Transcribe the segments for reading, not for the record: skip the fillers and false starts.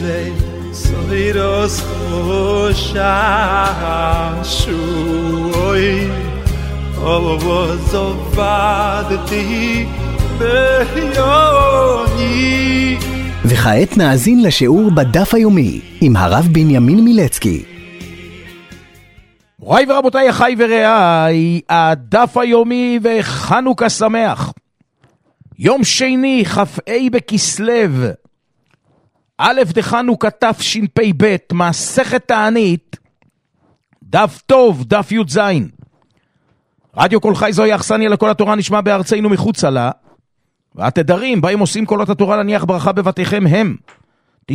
soiros shashuoi ovozovadti beyoni. וכעת נאזין לשיעור בדף היומי עם הרב בנימין מילצקי. מוריי ורבותיי, אחיי ורעיי, הדף היומי וחנוכה שמח. יום שני, כ"ה בכסלו, א' דחנוכה תשפ"ב, מסכת תענית, דף טוב, דף י"ז. רדיו כל חי זוהי אכסניה לכל התורה נשמע בארצנו מחוצה לה, והתדרים בהם עושים קולות התורה להניח ברכה בבתיכם הם 92.8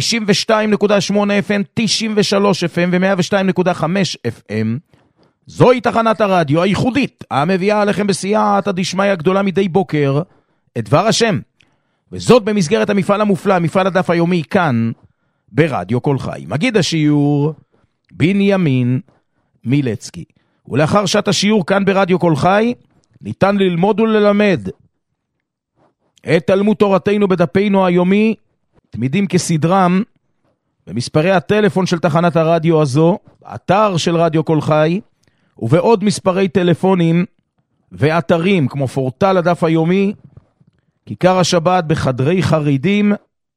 FM, 93 FM ו-102.5 FM. זוהי תחנת הרדיו הייחודית המביאה עליכם בסייעתא דשמיא הגדולה מדי בוקר את דבר השם, וזאת במסגרת המפעל המופלא, מפעל הדף היומי כאן ברדיו כל חי. מגיד השיעור בנימין מילצקי, ולאחר שעת השיעור כאן ברדיו כל חי ניתן ללמוד וללמד את תלמוד תורתנו בדפנו היומי, תמידים כסדרם, במספרי הטלפון של תחנת הרדיו הזו, באתר של רדיו כל חי, ובעוד מספרי טלפונים ואתרים כמו פורטל הדף היומי, כיכר השבת, בחדרי חרדים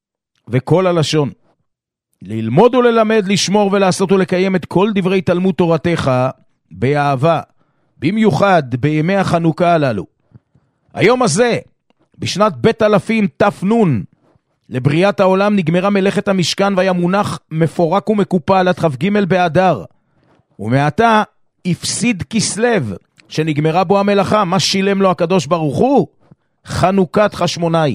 וכל הלשון. ללמוד וללמד, לשמור ולעשות ולקיים את כל דברי תלמוד תורתך באהבה, במיוחד בימי החנוכה הללו. היום הזה, בשנת בית אלפים תפנון לבריאת העולם, נגמרה מלאכת המשכן והיה מונח מפורק ומקופל עד כ"ג באדר, ומעתה הפסיד כסלו שנגמרה בו המלאכה. מה שילם לו הקדוש ברוך הוא? חנוכת חשמונאי,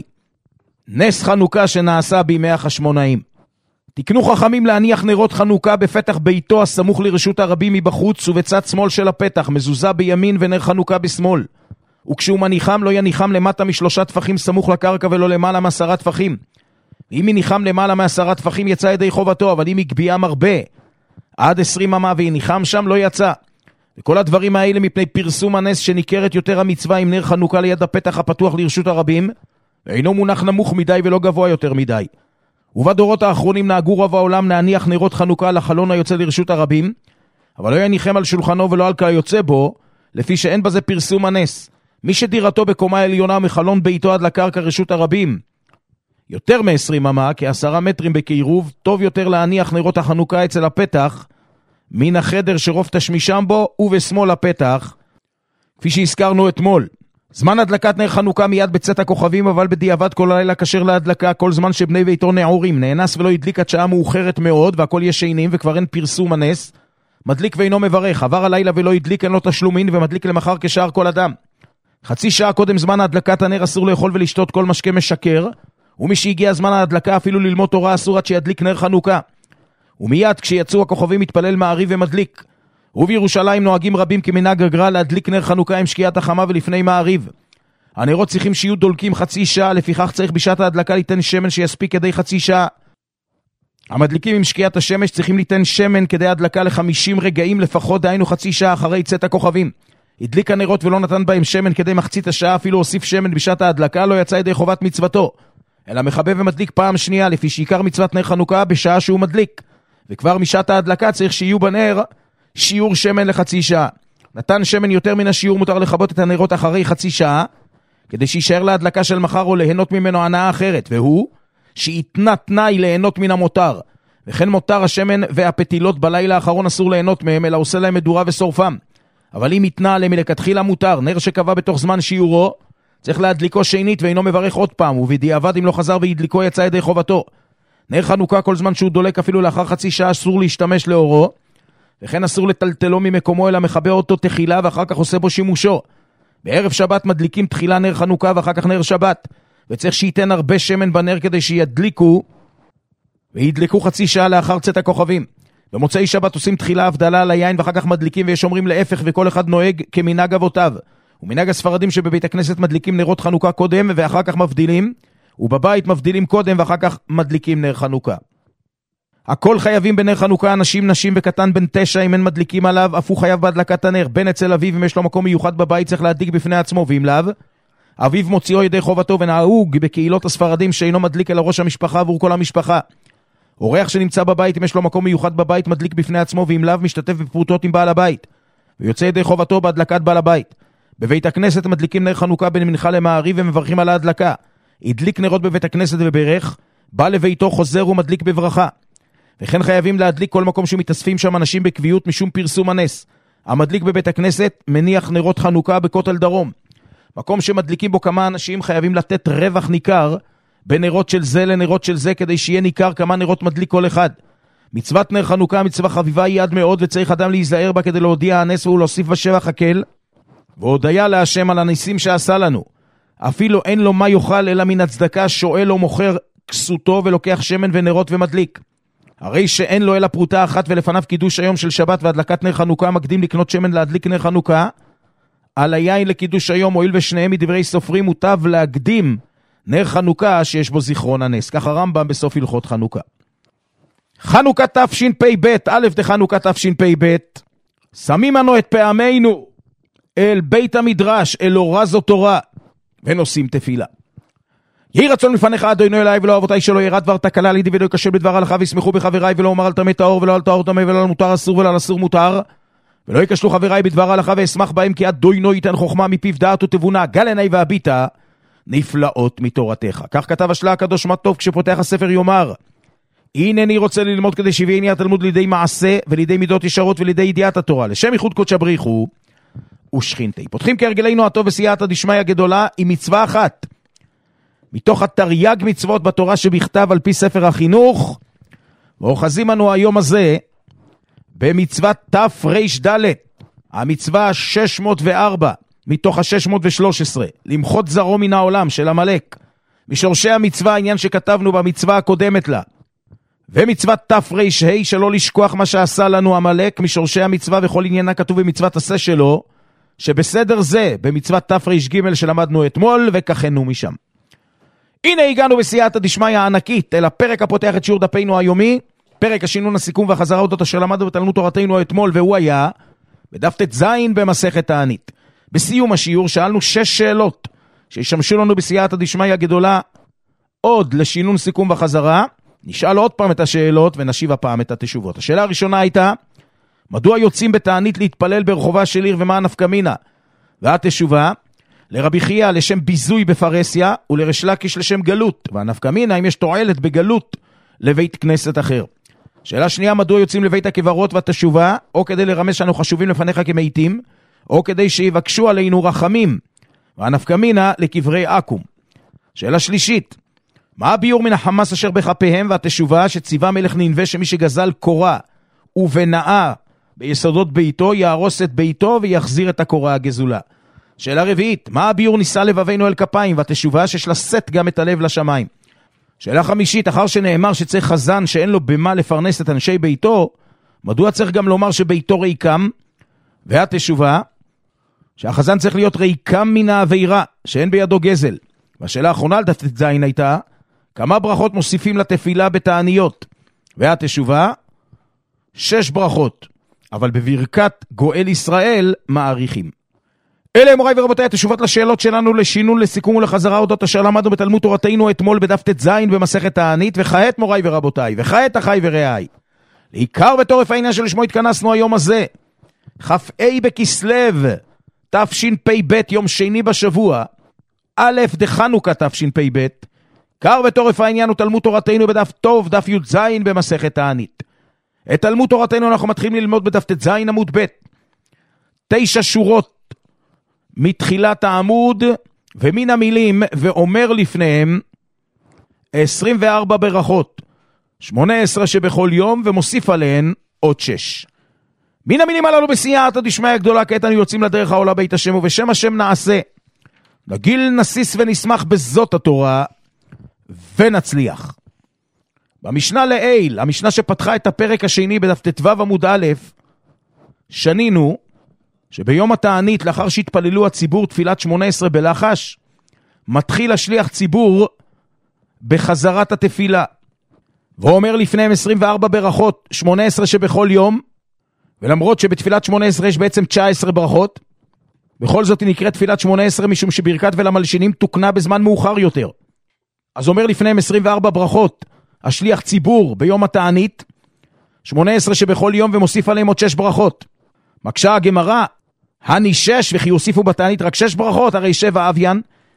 נס חנוכה שנעשה בימי החשמונאים. תקנו חכמים להניח נרות חנוכה בפתח ביתו הסמוך לרשות הרבים מבחוץ, ובצד שמאל של הפתח מזוזה בימין ונר חנוכה בשמאל, וכשהוא מניחם לא יניחם למטה מ3 טפחים סמוך לקרקע ולא למעלה מ10 טפחים. אם יניחם למעלה מ10 טפחים יצא ידי חובתו, אבל אם יגביעם הרבה עד 20 אמה ויניחם שם לא יצא. וכל הדברים האלה מפני פרסום הנס שניכרת יותר המצווה עם נר חנוכה ליד הפתח הפתוח לרשות הרבים, ואינו מונח נמוך מדי ולא גבוה יותר מדי. ובדורות האחרונים נהגו רוב העולם להניח נרות חנוכה לחלון היוצא לרשות הרבים, אבל לא יניחם על שולחנו ולא על כיוצא בו, לפי שאין בזה פרסום הנס. מי שדירתו בקומה העליונה מחלון ביתו עד לקרקע רשות הרבים יותר מ20 אמה, כ10 מטרים בקירוב, טוב יותר להניח נרות החנוכה אצל הפתח מן החדר שרוב תשמישם בו ובשמאל הפתח, כפי שהזכרנו אתמול. זמן הדלקת נר חנוכה מיד בצאת הכוכבים, אבל בדיעבד כל הלילה כשר להדלקה, כל זמן שבני ביתו נעורים. נאנס ולא ידליק עד שעה מאוחרת מאוד והכל ישנים וכבר אין פרסום הנס, מדליק ואינו מברך. עבר הלילה ולא ידליק, אין לו תשלומין ומדליק למחר כשאר כל אדם. חצי שעה קודם זמן ההדלקת הנר אסור לאכול ולשתות כל משקה משכר, ומי שהגיע זמן ההדלקה אפילו ללמוד תורה אסור עד שידליק נר חנוכה. ומיד כשיצאו הכוכבים מתפלל מעריב ומדליק. ובירושלים נוהגים רבים כמנהג הגר"א להדליק נר חנוכה עם שקיעת החמה ולפני מעריב. הנרות צריכים שיהיו דולקים חצי שעה, לפיכך צריך בשעת ההדלקה ליתן שמן שיספיק כדי חצי שעה. המדליקים עם שקיעת השמש צריכים ליתן שמן כדי הדלקה ל50 רגעים לפחות, דהיינו חצי שעה אחרי צאת הכוכבים. הדליק הנרות ולא נתן בהם שמן כדי מחצית השעה, אפילו הוסיף שמן בשעת ההדלקה, לא יצא ידי חובת מצוותו, אלא מחבא ומדליק פעם שנייה, לפי שעיקר מצוות נר חנוכה בשעה שהוא מדליק. וכבר משעת ההדלקה צריך שיהיו בנר שיעור שמן לחצי שעה. נתן שמן יותר מן השיעור מותר לכבות את הנרות אחרי חצי שעה, כדי שישאר להדלקה של מחר או ליהנות ממנו הנאה אחרת, והוא שיתנה תנאי ליהנות מן המותר. וכן מותר השמן והפתילות בלילה האחרון אסור ליהנות מהם, אלא עושה להם מדורה ושורפם. אבל אם יתנה עליהם מלכתחילה מותר, נר שקבע בתוך זמן שיעורו, צריך להדליקו שנית ואינו מברך עוד פעם, ובדיעבד אם לא חזר והדליקו יצא ידי חובתו. נר חנוכה כל זמן שהוא דולק אפילו לאחר חצי שעה אסור להשתמש לאורו, וכן אסור לטלטלו ממקומו אלא מחבא אותו תחילה ואחר כך עושה בו שימושו. בערב שבת מדליקים תחילה נר חנוכה ואחר כך נר שבת, וצריך שייתן הרבה שמן בנר כדי שידליקו, וידלקו חצי שעה לאחר צאת הכוכבים. במוצאי שבת עושים תחילה הבדלה על היין ואחר כך מדליקים, ויש אומרים להפך, וכל אחד נוהג כמנהג אבותיו. ומנהג הספרדים שבבית הכנסת מדליקים נרות חנוכה קודם ואחר כך מבדילים, ובבית מבדילים קודם ואחר כך מדליקים נר חנוכה. הכל חייבים בנר חנוכה, אנשים, נשים וקטן בן 9, אם אין מדליקים עליו, אף הוא חייב בהדלקת הנר. בן אצל אביו, אם יש לו מקום מיוחד בבית, צריך להדליק בפני עצמו, ואם לאו, אביו מוציאו ידי חובתו. ונהוג בקהילות הספרדים שאינו מדליק אלא ראש המשפחה עבור כל המשפחה. אורח שנמצא בבית, אם יש לו מקום מיוחד בבית, מדליק בפני עצמו, ואם לאו משתתף בפרוטות עם בעל הבית, ויוצא ידי חובתו בהדלקת בעל הבית. בבית הכנסת מדליקים נר חנוכה בין מנחה למעריב ומברכים על ההדלקה. הדליק נרות בבית הכנסת וברך, בא לביתו חוזר ומדליק בברכה. וכן חייבים להדליק כל מקום שמתאספים שם אנשים בקביעות משום פרסום הנס. המדליק בבית הכנסת מניח נרות חנוכה בכותל דרום. מקום שמדליקים בו כמה אנשים חייבים לתת רווח ניכר בין נרות של זה לנרות של זה, כדי שיהיה ניכר כמה נרות מדליק כל אחד. מצוות נר חנוכה, מצווה חביבה היא עד מאוד, וצריך אדם להיזהר בה כדי להודיע הנס ולהוסיף בשבח הקל, והודיה להשם על הניסים שעשה לנו. אפילו אין לו מה יאכל אלא מן הצדקה, שואל או מוכר כסותו ולוקח שמן ונרות ומדליק. הרי שאין לו אלא פרוטה אחת, ולפניו קידוש היום של שבת והדלקת נר חנוכה, מקדים לקנות שמן להדליק נר חנוכה. על היין לקידוש היום, הואיל ושניהם מדברי סופרים, מוטב להקדים נר חנוכה שיש בו זיכרון הנס. ככה רמב"ם בסוף הלכות חנוכה. חנוכה תשפ"ב, א' דחנוכה תשפ"ב, שמים אנו את פעמינו אל בית המדרש, אל אורה זו תורה, ונושאים תפילה. יהי רצון לפניך אדוני אליי, ולא אבותיי שלא ירד דבר תקלה לידי ולא יקשב בדבר הלכה, וישמחו בחבריי, ולא אומר על טמא טהור ולא על טהור טמא, ולא על מותר אסור ולא על אסור מותר, ולא יקשלו חבריי בדבר הלכה, ואשמח בהם, כי אדוני ייתן חוכמה מפיו דעת ותבונה, גל עיני והביטה נפלאות מתורתך. כך כתב השלה הקדוש מה טוב כשפותח הספר יאמר, הנני רוצה ללמוד כדי שיביאני התלמוד לידי מעשה ולידי מידות ישרות ולידי ידיעת התורה, לשם ייחוד קודש בריחו ושכינתי. פותחים כהרגלנו הטוב בסייעתא דשמיא הגדולה עם מצווה אחת מתוך התרי"ג מצוות בתורה שבכתב על פי ספר החינוך, ואוחזים אנו היום הזה במצוות תר"ד, המצווה 604 מתוך ה-613, למחות זרעו מן העולם של עמלק, משורשי המצווה, העניין שכתבנו במצווה הקודמת לה, ומצוות תר"ה, שלא לשכוח מה שעשה לנו עמלק, משורשי המצווה, וכל עניינה כתוב במצוות עשה שלו, שבסדר זה במצוות תר"ג שלמדנו אתמול, וככנו משם. הנה הגענו בסייעתא דשמיא הענקית אל הפרק הפותח את שיעור דפינו היומי, פרק השינון, הסיכום והחזרה אודות אשר למדנו בתלמוד תורתנו אתמול, והוא היה בדף ט"ז במסכת תענית. בסיום השיעור שאלנו 6 שאלות שישמשו לנו בסייעתא דשמיא הגדולה עוד לשינון, סיכום וחזרה. נשאל עוד פעם את השאלות ונשיב הפעם את התשובות. השאלה הראשונה הייתה, מדוע יוצאים בתענית להתפלל ברחובה של עיר ומה נפקא מינה? והתשובה, לרבי חייא לשם ביזוי בפרסיה ולריש לקיש לשם גלות, והנפקא מינה אם יש תועלת בגלות לבית כנסת אחר. שאלה שנייה, מדוע יוצאים לבית הקברות? והתשובה, או כדי לרמז שאנו חשובים לפניך כמתים, או כדי שיבקשו עלינו רחמים, והנפקא מינה לקברי עכו"ם. שאלה שלישית, מה הביאור מן החמאס אשר בכפיהם? והתשובה, שציווה מלך נינווה שמי שגזל קורה ובנאה ביסודות ביתו יהרוס את ביתו ויחזיר את הקורה הגזולה. שאלה רביעית, מה הביאור נישא לבבינו אל כפיים? והתשובה, שיש לשאת גם את הלב לשמיים. שאלה חמישית, אחר שנאמר שצריך חזן שאין לו במה לפרנס את אנשי ביתו, מדוע צריך גם לומר שביתו ריקם? והתשובה, שהחזן צריך להיות ריקם מן העבירה, שאין בידו גזל. והשאלה האחרונה על דף ט"ז הייתה, כמה ברכות מוסיפים לתפילה בתעניות? והתשובה, 6 ברכות, אבל בברכת גואל ישראל מעריכים. אלה מוריי ורבותיי התשובות לשאלות שלנו לשינון, לסיכום ולחזרה אודות אשר למדנו בתלמוד תורתנו אתמול בדף ט"ז במסכת תענית. וכעת מוריי ורבותיי, וכעת אחי ורעי, לעיקר בתורף העניין שלשמו התכנסנו היום הזה, כ"ה בכסלו תשפ"ב, יום שני בשבוע, א' דחנוכה תשפ"ב. עיקר בתורף העניין הוא תלמוד תורתנו בדף טוב, דף י"ז במסכת תענית. את תלמוד תורתנו אנחנו מתחילים ללמוד בדף ט"ז עמוד ב', 9 שורות מתחילת העמוד, ומן המילים ואומר לפניהם 24 ברכות, 18 שבכל יום, ומוסיף עליהן עוד 6. מן המילים הללו בסייעתא דשמיא הגדולה, כעת אנו יוצאים לדרך העולה בית השם, ובשם השם נעשה, נגיל נסיס ונשמח בזאת התורה ונצליח. במשנה לעיל, המשנה שפתחה את הפרק השני בדף ט"ו עמוד א', שנינו שביום התענית, לאחר שהתפללו הציבור תפילת 18 בלחש, מתחיל השליח ציבור בחזרת התפילה, ואומר לפניהם 24 ברכות, 18 שבכל יום, ולמרות שבתפילת 18 יש בעצם 19 ברכות, בכל זאת היא נקראת תפילת 18 משום שברכת ולמלשינים תוקנה בזמן מאוחר יותר. אז אומר לפניהם 24 ברכות, השליח ציבור ביום התענית, 18 שבכל יום ומוסיף עליהם עוד 6 ברכות. מקשה הגמרא, הני 6 וכי יוסיפו בתענית רק 6 ברכות, הרי 7 אביין.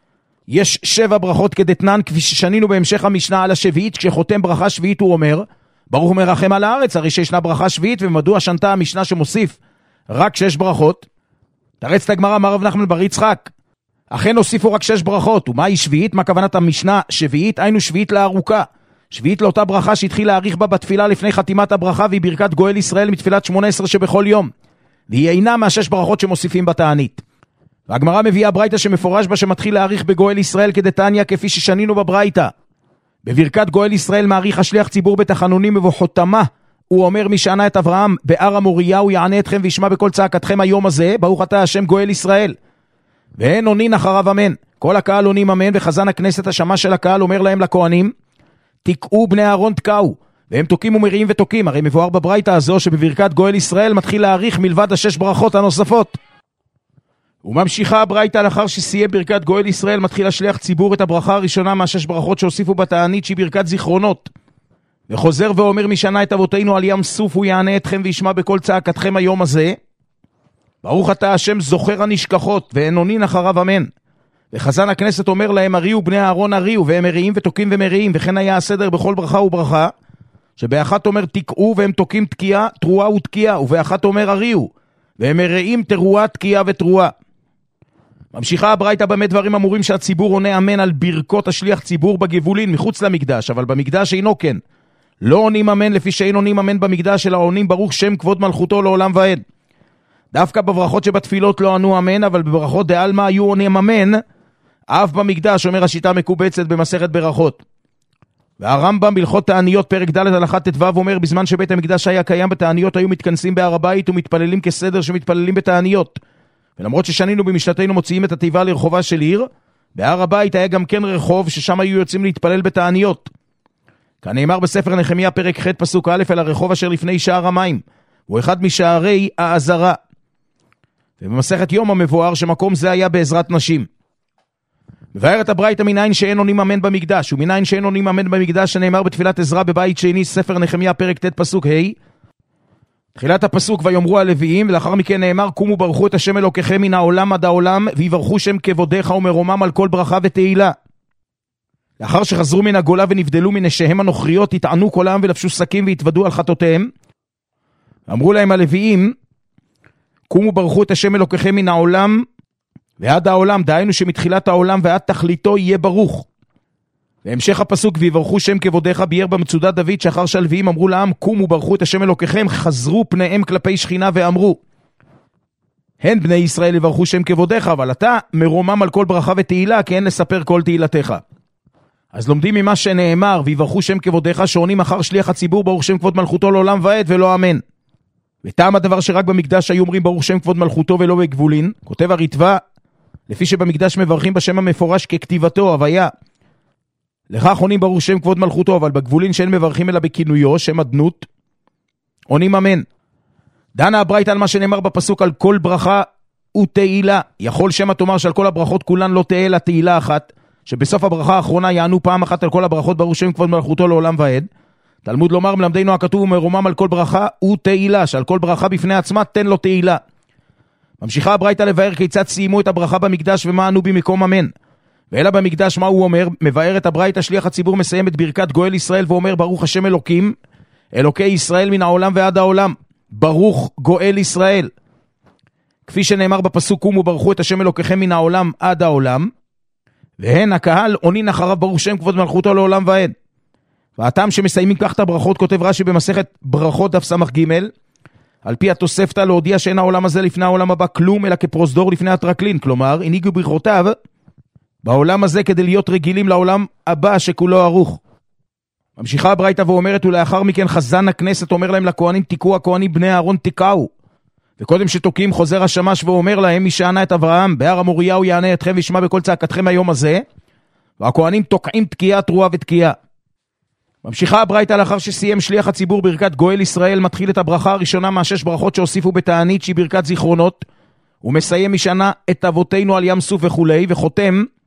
יש 7 ברכות כדתנן, כפי ששנינו בהמשך המשנה על השביעית, כשחותם ברכה שביעית הוא אומר, ברוך מרחם על הארץ, הרי שישנה ברכה שביעית, ומדוע שנתה המשנה שמוסיף רק 6 ברכות? תרץ הגמרא, אמר רב נחמן בר יצחק, אכן הוסיפו רק 6 ברכות, ומה היא שביעית? מה כוונת המשנה שביעית? היינו שביעית לארוכה, שביעית לאותה ברכה שהתחיל להאריך בה בתפילה לפני חתימת הברכה, והיא ברכת גואל ישראל מתפילת 18 שבכל יום, והיא אינה מה6 ברכות שמוסיפים בתענית. והגמרא מביאה ברייתא שמפורש בה שמתחיל להאריך בגואל ישראל כדתניא, כפי ששנינו בברייתא. בברכת גואל ישראל מעריך השליח ציבור בתחנונים ובחותמה, הוא אומר מי שענה את אברהם בהר המוריה, הוא יענה אתכם וישמע בכל צעקתכם היום הזה, ברוך אתה השם גואל ישראל. ואין עונין אחריו אמן. כל הקהל עונים אמן, וחזן הכנסת השמה של הקהל אומר להם לכהנים, תקעו בני אהרון תקעו, והם תוקים ומריעים ותוקים. הרי מבואר בברייתא הזו שבברכת גואל ישראל מתחיל להאריך מלבד 6 ברכות הנוספות. וממשיכה הברייתא, לאחר שסיים ברכת גואל ישראל מתחיל השליח ציבור את הברכה הראשונה מה6 ברכות שהוסיפו בתענית, שהיא ברכת זיכרונות, וחוזר ואומר מי שענה את אבותינו על ים סוף, הוא יענה אתכם וישמע בכל צעקתכם היום הזה, ברוך אתה השם זוכר הנשכחות, ואין עונין אחריו אמן. וחזן הכנסת אומר להם הריעו בני אהרון הריעו, והם מריעים ותוקים ומריעים, וכן היה הסדר בכל ברכה וברכה, שבאחת אומר תקעו והם תוקים תקיעה תרועה ותקיעה, ובאחת אומר הריעו והם מריעים תרועה תקיעה ותרועה. ממשיכה הברייתא במה דברים אמורים שהציבור עונה אמן על ברכות השליח ציבור בגבולין מחוץ למקדש, אבל במקדש אינו כן. לא עונים אמן לפי שאין עונים אמן במקדש, אלא עונים ברוך שם כבוד מלכותו לעולם ועד. דווקא בברכות שבתפילות לא ענו אמן, אבל בברכות דעלמא היו עונים אמן, אף במקדש, אומר השיטה מקובצת במסכת ברכות. והרמב"ם בהלכות תעניות פרק ד' הלכה ט"ו אומר, בזמן שבית המקדש היה קיים בתעניות היו מתכנסים בהר הבית ומתפללים כסדר שמתפללים בתעניות. ולמרות ששנינו במשנתנו מוציאים את התיבה לרחובה של עיר, בהר הבית היה גם כן רחוב ששם היו יוצאים להתפלל בתעניות. כאן נאמר בספר נחמיה פרק ח' פסוק א', אל הרחוב אשר לפני שער המים, הוא אחד משערי העזרה. ובמסכת יום המבואר שמקום זה היה בעזרת נשים. מבארת הברייתא מניין שאין עונים אמן במקדש, ומניין שאין עונים אמן במקדש שנאמר בתפילת עזרא בבית שני, ספר נחמיה פרק ט' פסוק ה', תחילת הפסוק ויאמרו הלוויים, ולאחר מכן נאמר קומו ברכו את השם אלוקיכם מן העולם עד העולם, ויברכו שם כבודך ומרומם על כל ברכה ותהילה. לאחר שחזרו מן הגולה ונבדלו מנשיהם הנוכריות, התענו כל העם ולבשו שקים והתוודו על חטאותיהם. אמרו להם הלוויים, קומו ברכו את השם אלוקיכם מן העולם ועד העולם, דהיינו שמתחילת העולם ועד תכליתו יהיה ברוך. והמשך הפסוק ויברכו שם כבודך ביאר במצודת דוד, שאחר שהלוויים אמרו לעם קומו ברכו את השם אלוקיכם, חזרו פניהם כלפי שכינה ואמרו, הן בני ישראל יברכו שם כבודך, אבל אתה מרומם על כל ברכה ותהילה, כי אין לספר כל תהילתך. אז לומדים ממה שנאמר ויברכו שם כבודך, שעונים אחר שליח הציבור ברוך שם כבוד מלכותו לעולם ועד ולא אמן. וטעם הדבר שרק במקדש היו אומרים ברוך שם כבוד מלכותו ולא בגבולין, כותב הרטב"א, לפי שבמקדש מברכים בשם המפורש ככתיבתו הוויה, לכך עונים ברוך שם כבוד מלכותו, אבל בגבולין שאין מברכים אלא בכינויו שם אדנות עונים אמן. דנה הברייתא על מה שנאמר בפסוק על כל ברכה ותהילה, יכול שמא תאמר שעל כל הברכות כולן לא תהיה לה תהילה אחת, שבסוף הברכה האחרונה יענו פעם אחת על כל הברכות ברוך שם כבוד מלכותו לעולם ועד. תלמוד לומר מלמדנו הכתוב ומרומם על כל ברכה ותהילה, שעל כל ברכה בפני עצמה תן לו תהילה. ממשיכה הברייתא לבאר כיצד סיימו את הברכה במקדש ומה ענו במקום אמן. ואלא במקדש מה הוא אומר? מבאר את הברייתא שליח הציבור מסיים את ברכת גואל ישראל ואומר ברוך השם אלוקים אלוקי ישראל מן העולם ועד העולם, ברוך גואל ישראל, כפי שנאמר בפסוק קומו ברכו את השם אלוקיכם מן העולם עד העולם, והן הקהל עונין אחריו ברוך שם כבוד מלכותו לעולם ועד. והטעם שמסיימים כך את הברכות, כותב רש"י במסכת ברכות דף ס"ג, על פי התוספתא להודיע שאין העולם הזה לפני העולם הבא כלום אלא כפרוזדור לפני הטרקלין, כלומר הנהיגו ברכותיו בעולם הזה כדי להיות רגילים לעולם הבא שכולו ערוך. ממשיכה הברייתא ואומרת, ולאחר מכן חזן הכנסת אומר להם לכהנים תיקעו, הכהנים בני אהרון תיקעו. וקודם שתוקים חוזר השמש ואומר להם מי שענה את אברהם בהר המוריה הוא יענה אתכם וישמע בכל צעקתכם היום הזה, והכהנים תוקעים תקיעה תרועה ותקיעה. ממשיכה הברייתא לאחר שסיים שליח הציבור ברכת גואל ישראל, מתחיל את הברכה הראשונה מה6 ברכות שהוסיפו בתענית שהיא ברכת זיכרונות, ומסיים משנה את אבותינו על ים סוף וכולי, וחותם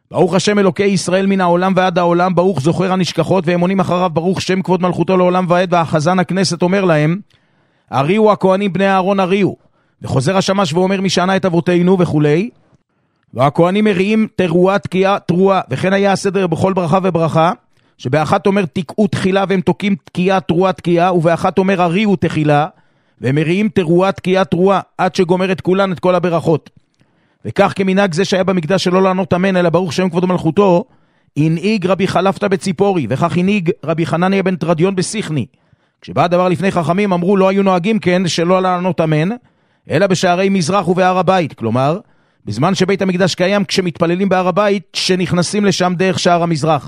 ברוך השם אלוקי ישראל מן העולם ועד העולם, ברוך זוכר הנשכחות והם עונים אחריו, ברוך שם כבוד מלכותו לעולם ועד. והחזן הכנסת אומר להם, הריעו הכהנים בני אהרון הריעו. וחוזר השמש ואומר מי שענה את אבותינו וכולי. והכהנים מריעים תרועה תקיעה תרועה, וכן היה הסדר בכל ברכה וברכה, שבאחת אומר תקעו תחילה והם תוקים תקיעה תרועה תקיעה, ובאחת אומר הריעו תחילה והם מריעים תרועה תקיעה תרועה, עד שגומר את כולן את כל הברכות. וכך כמנהג זה שהיה במקדש שלא לענות אמן אלא ברוך שם כבוד מלכותו, הנהיג רבי חלפתא בציפורי, וכך הנהיג רבי חנניה בן תרדיון בסיכני. כשבא הדבר לפני חכמים אמרו לא היו נוהגים כן שלא לענות אמן אלא בשערי מזרח ובהר הבית, כלומר בזמן שבית המקדש קיים כשמתפללים בהר הבית שנכנסים לשם דרך שער המזרח.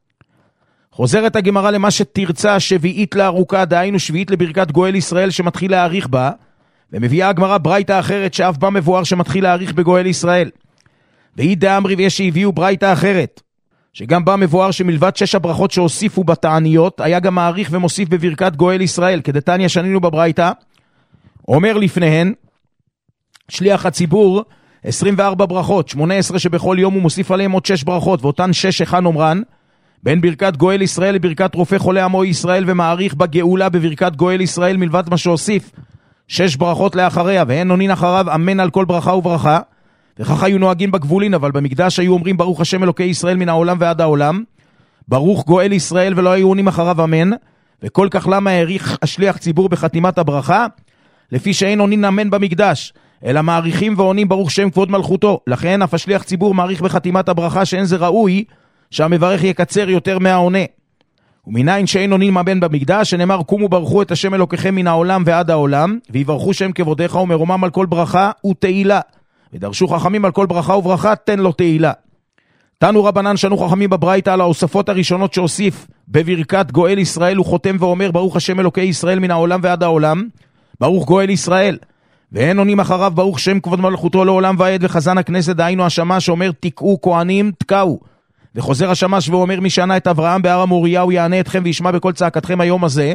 חוזרת הגמרא למה שתרצה שביעית לארוכה, דהיינו שביעית לברכת גואל ישראל שמתחיל להאריך בה, ומביאה הגמרא ברייתא אחרת שאף בה מבואר שמתחיל להאריך בגואל ישראל. והיא דאמרי ויש שהביאו ברייתא אחרת, שגם בה מבואר שמלבד 6 הברכות שהוסיפו בתעניות, היה גם מעריך ומוסיף בברכת גואל ישראל, כדתניא שנינו בברייתא, אומר לפניהן, שליח הציבור, 24 ברכות, 18 שבכל יום הוא מוסיף עליהם עוד 6 ברכות, ואותן 6 היכן אומרן, בין ברכת גואל ישראל לברכת רופא חולה עמו ישראל, ומעריך בגאולה בברכת גואל ישראל מלבד מה שהוסיף 6 ברכות לאחריה, והן עונין אחריו אמן על כל ברכה וברכה. וכך היו נוהגים בגבולין, אבל במקדש היו אומרים ברוך השם אלוקי ישראל מן העולם ועד העולם, ברוך גואל ישראל, ולא היו עונים אחריו אמן. וכל כך למה העריך השליח ציבור בחתימת הברכה? לפי שאין עונין אמן במקדש, אלא מעריכים ועונים ברוך שם כבוד מלכותו. לכן אף השליח ציבור מעריך בחתימת הברכה שאין זה ראוי שהמברך יקצר יותר מהעונה. ומניין שאין עונין אמן במקדש, שנאמר קומו ברכו את השם אלוקיכם מן העולם ועד העולם, ויברכו שם כבודיך ומרומם על כל ברכה ותהילה. ודרשו חכמים על כל ברכה וברכה תן לו תהילה. תנו רבנן שנו חכמים בברייתא על ההוספות הראשונות שהוסיף בברכת גואל ישראל, הוא חותם ואומר ברוך השם אלוקי ישראל מן העולם ועד העולם, ברוך גואל ישראל. ואין עונים אחריו ברוך שם כבוד מלכותו לעולם ועד. וחזן הכנסת דהיינו השמש אומר תקעו כהנים תקעו. וחוזר השמש ואומר מי שענה את אברהם בהר המוריה הוא יענה אתכם וישמע בכל צעקתכם היום הזה.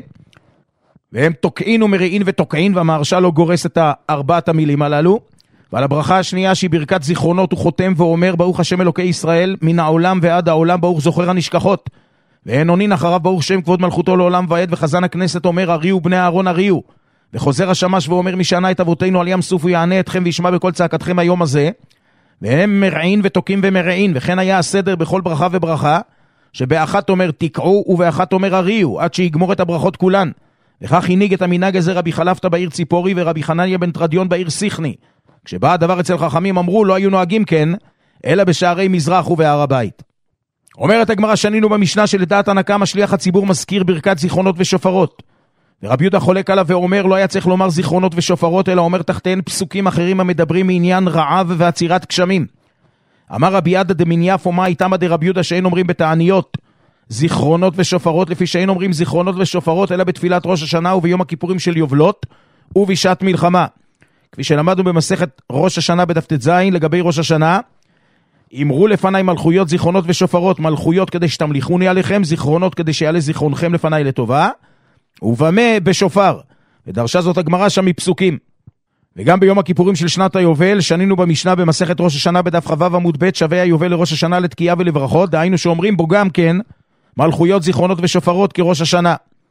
והם תוקעין ומריעין ותוקעין, והמהרש"ל לא גורס את 4 המילים הללו. ועל הברכה השנייה שהיא ברכת זיכרונות הוא חותם ואומר ברוך השם אלוקי ישראל מן העולם ועד העולם, ברוך זוכר הנשכחות. ואין עונין אחריו ברוך שם כבוד מלכותו לעולם ועד. וחזן הכנסת אומר הריעו בני אהרון הריעו. וחוזר השמש ואומר מי שענה את אבותינו על ים סוף הוא יענה אתכם וישמע בכל צעקתכם היום הזה. והם מרעין ותוקים ומרעין, וכן היה הסדר בכל ברכה וברכה, שבאחת אומר תקעו ובאחת אומר הריעו, עד שיגמור את הברכות כולן. וכך הנהיג את המנהג הזה רבי חלפתא בעיר ציפורי ורבי חנניה בן תרדיון בעיר סיכני. כשבא הדבר אצל חכמים אמרו לא היו נוהגים כן, אלא בשערי מזרח ובהר הבית. אומרת הגמרא שנינו במשנה שלדעת הנא קמא שליח הציבור מזכיר ברכת זיכרונות ושופרות. ורבי יהודה חולק עליו ואומר לא היה צריך לומר זיכרונות ושופרות, אלא אומר תחתיהן פסוקים אחרים המדברים מעניין רעב ועצירת גשמים. אמר רבי יהודה דמניאפו מה איתמא דרבי יהודה שאין אומרים בתעניות זיכרונות ושופרות, לפי שאין אומרים זיכרונות ושופרות אלא בתפילת ראש השנה וביום הכיפורים של יובלות ובשעת מלחמה. כפי שלמדנו במסכת ראש השנה בדף ט"ז לגבי ראש השנה, אמרו לפניי מלכויות זיכרונות ושופרות, מלכויות כדי שתמליכוני עליכם, זיכרונות כדי שיעלה זיכרונכם לפניי לטובה, ובמה בשופר. ודרשה זאת הגמרא שם מפסוקים. וגם ביום הכיפורים של שנת היובל שנינו במשנה במסכת ראש השנה בדף ח"ו עמוד ב' שווה היובל לראש השנה לתקיעה ולברכות, דהיינו שאומרים בו גם כן מלכויות זיכרונות ושופרות כראש השנה.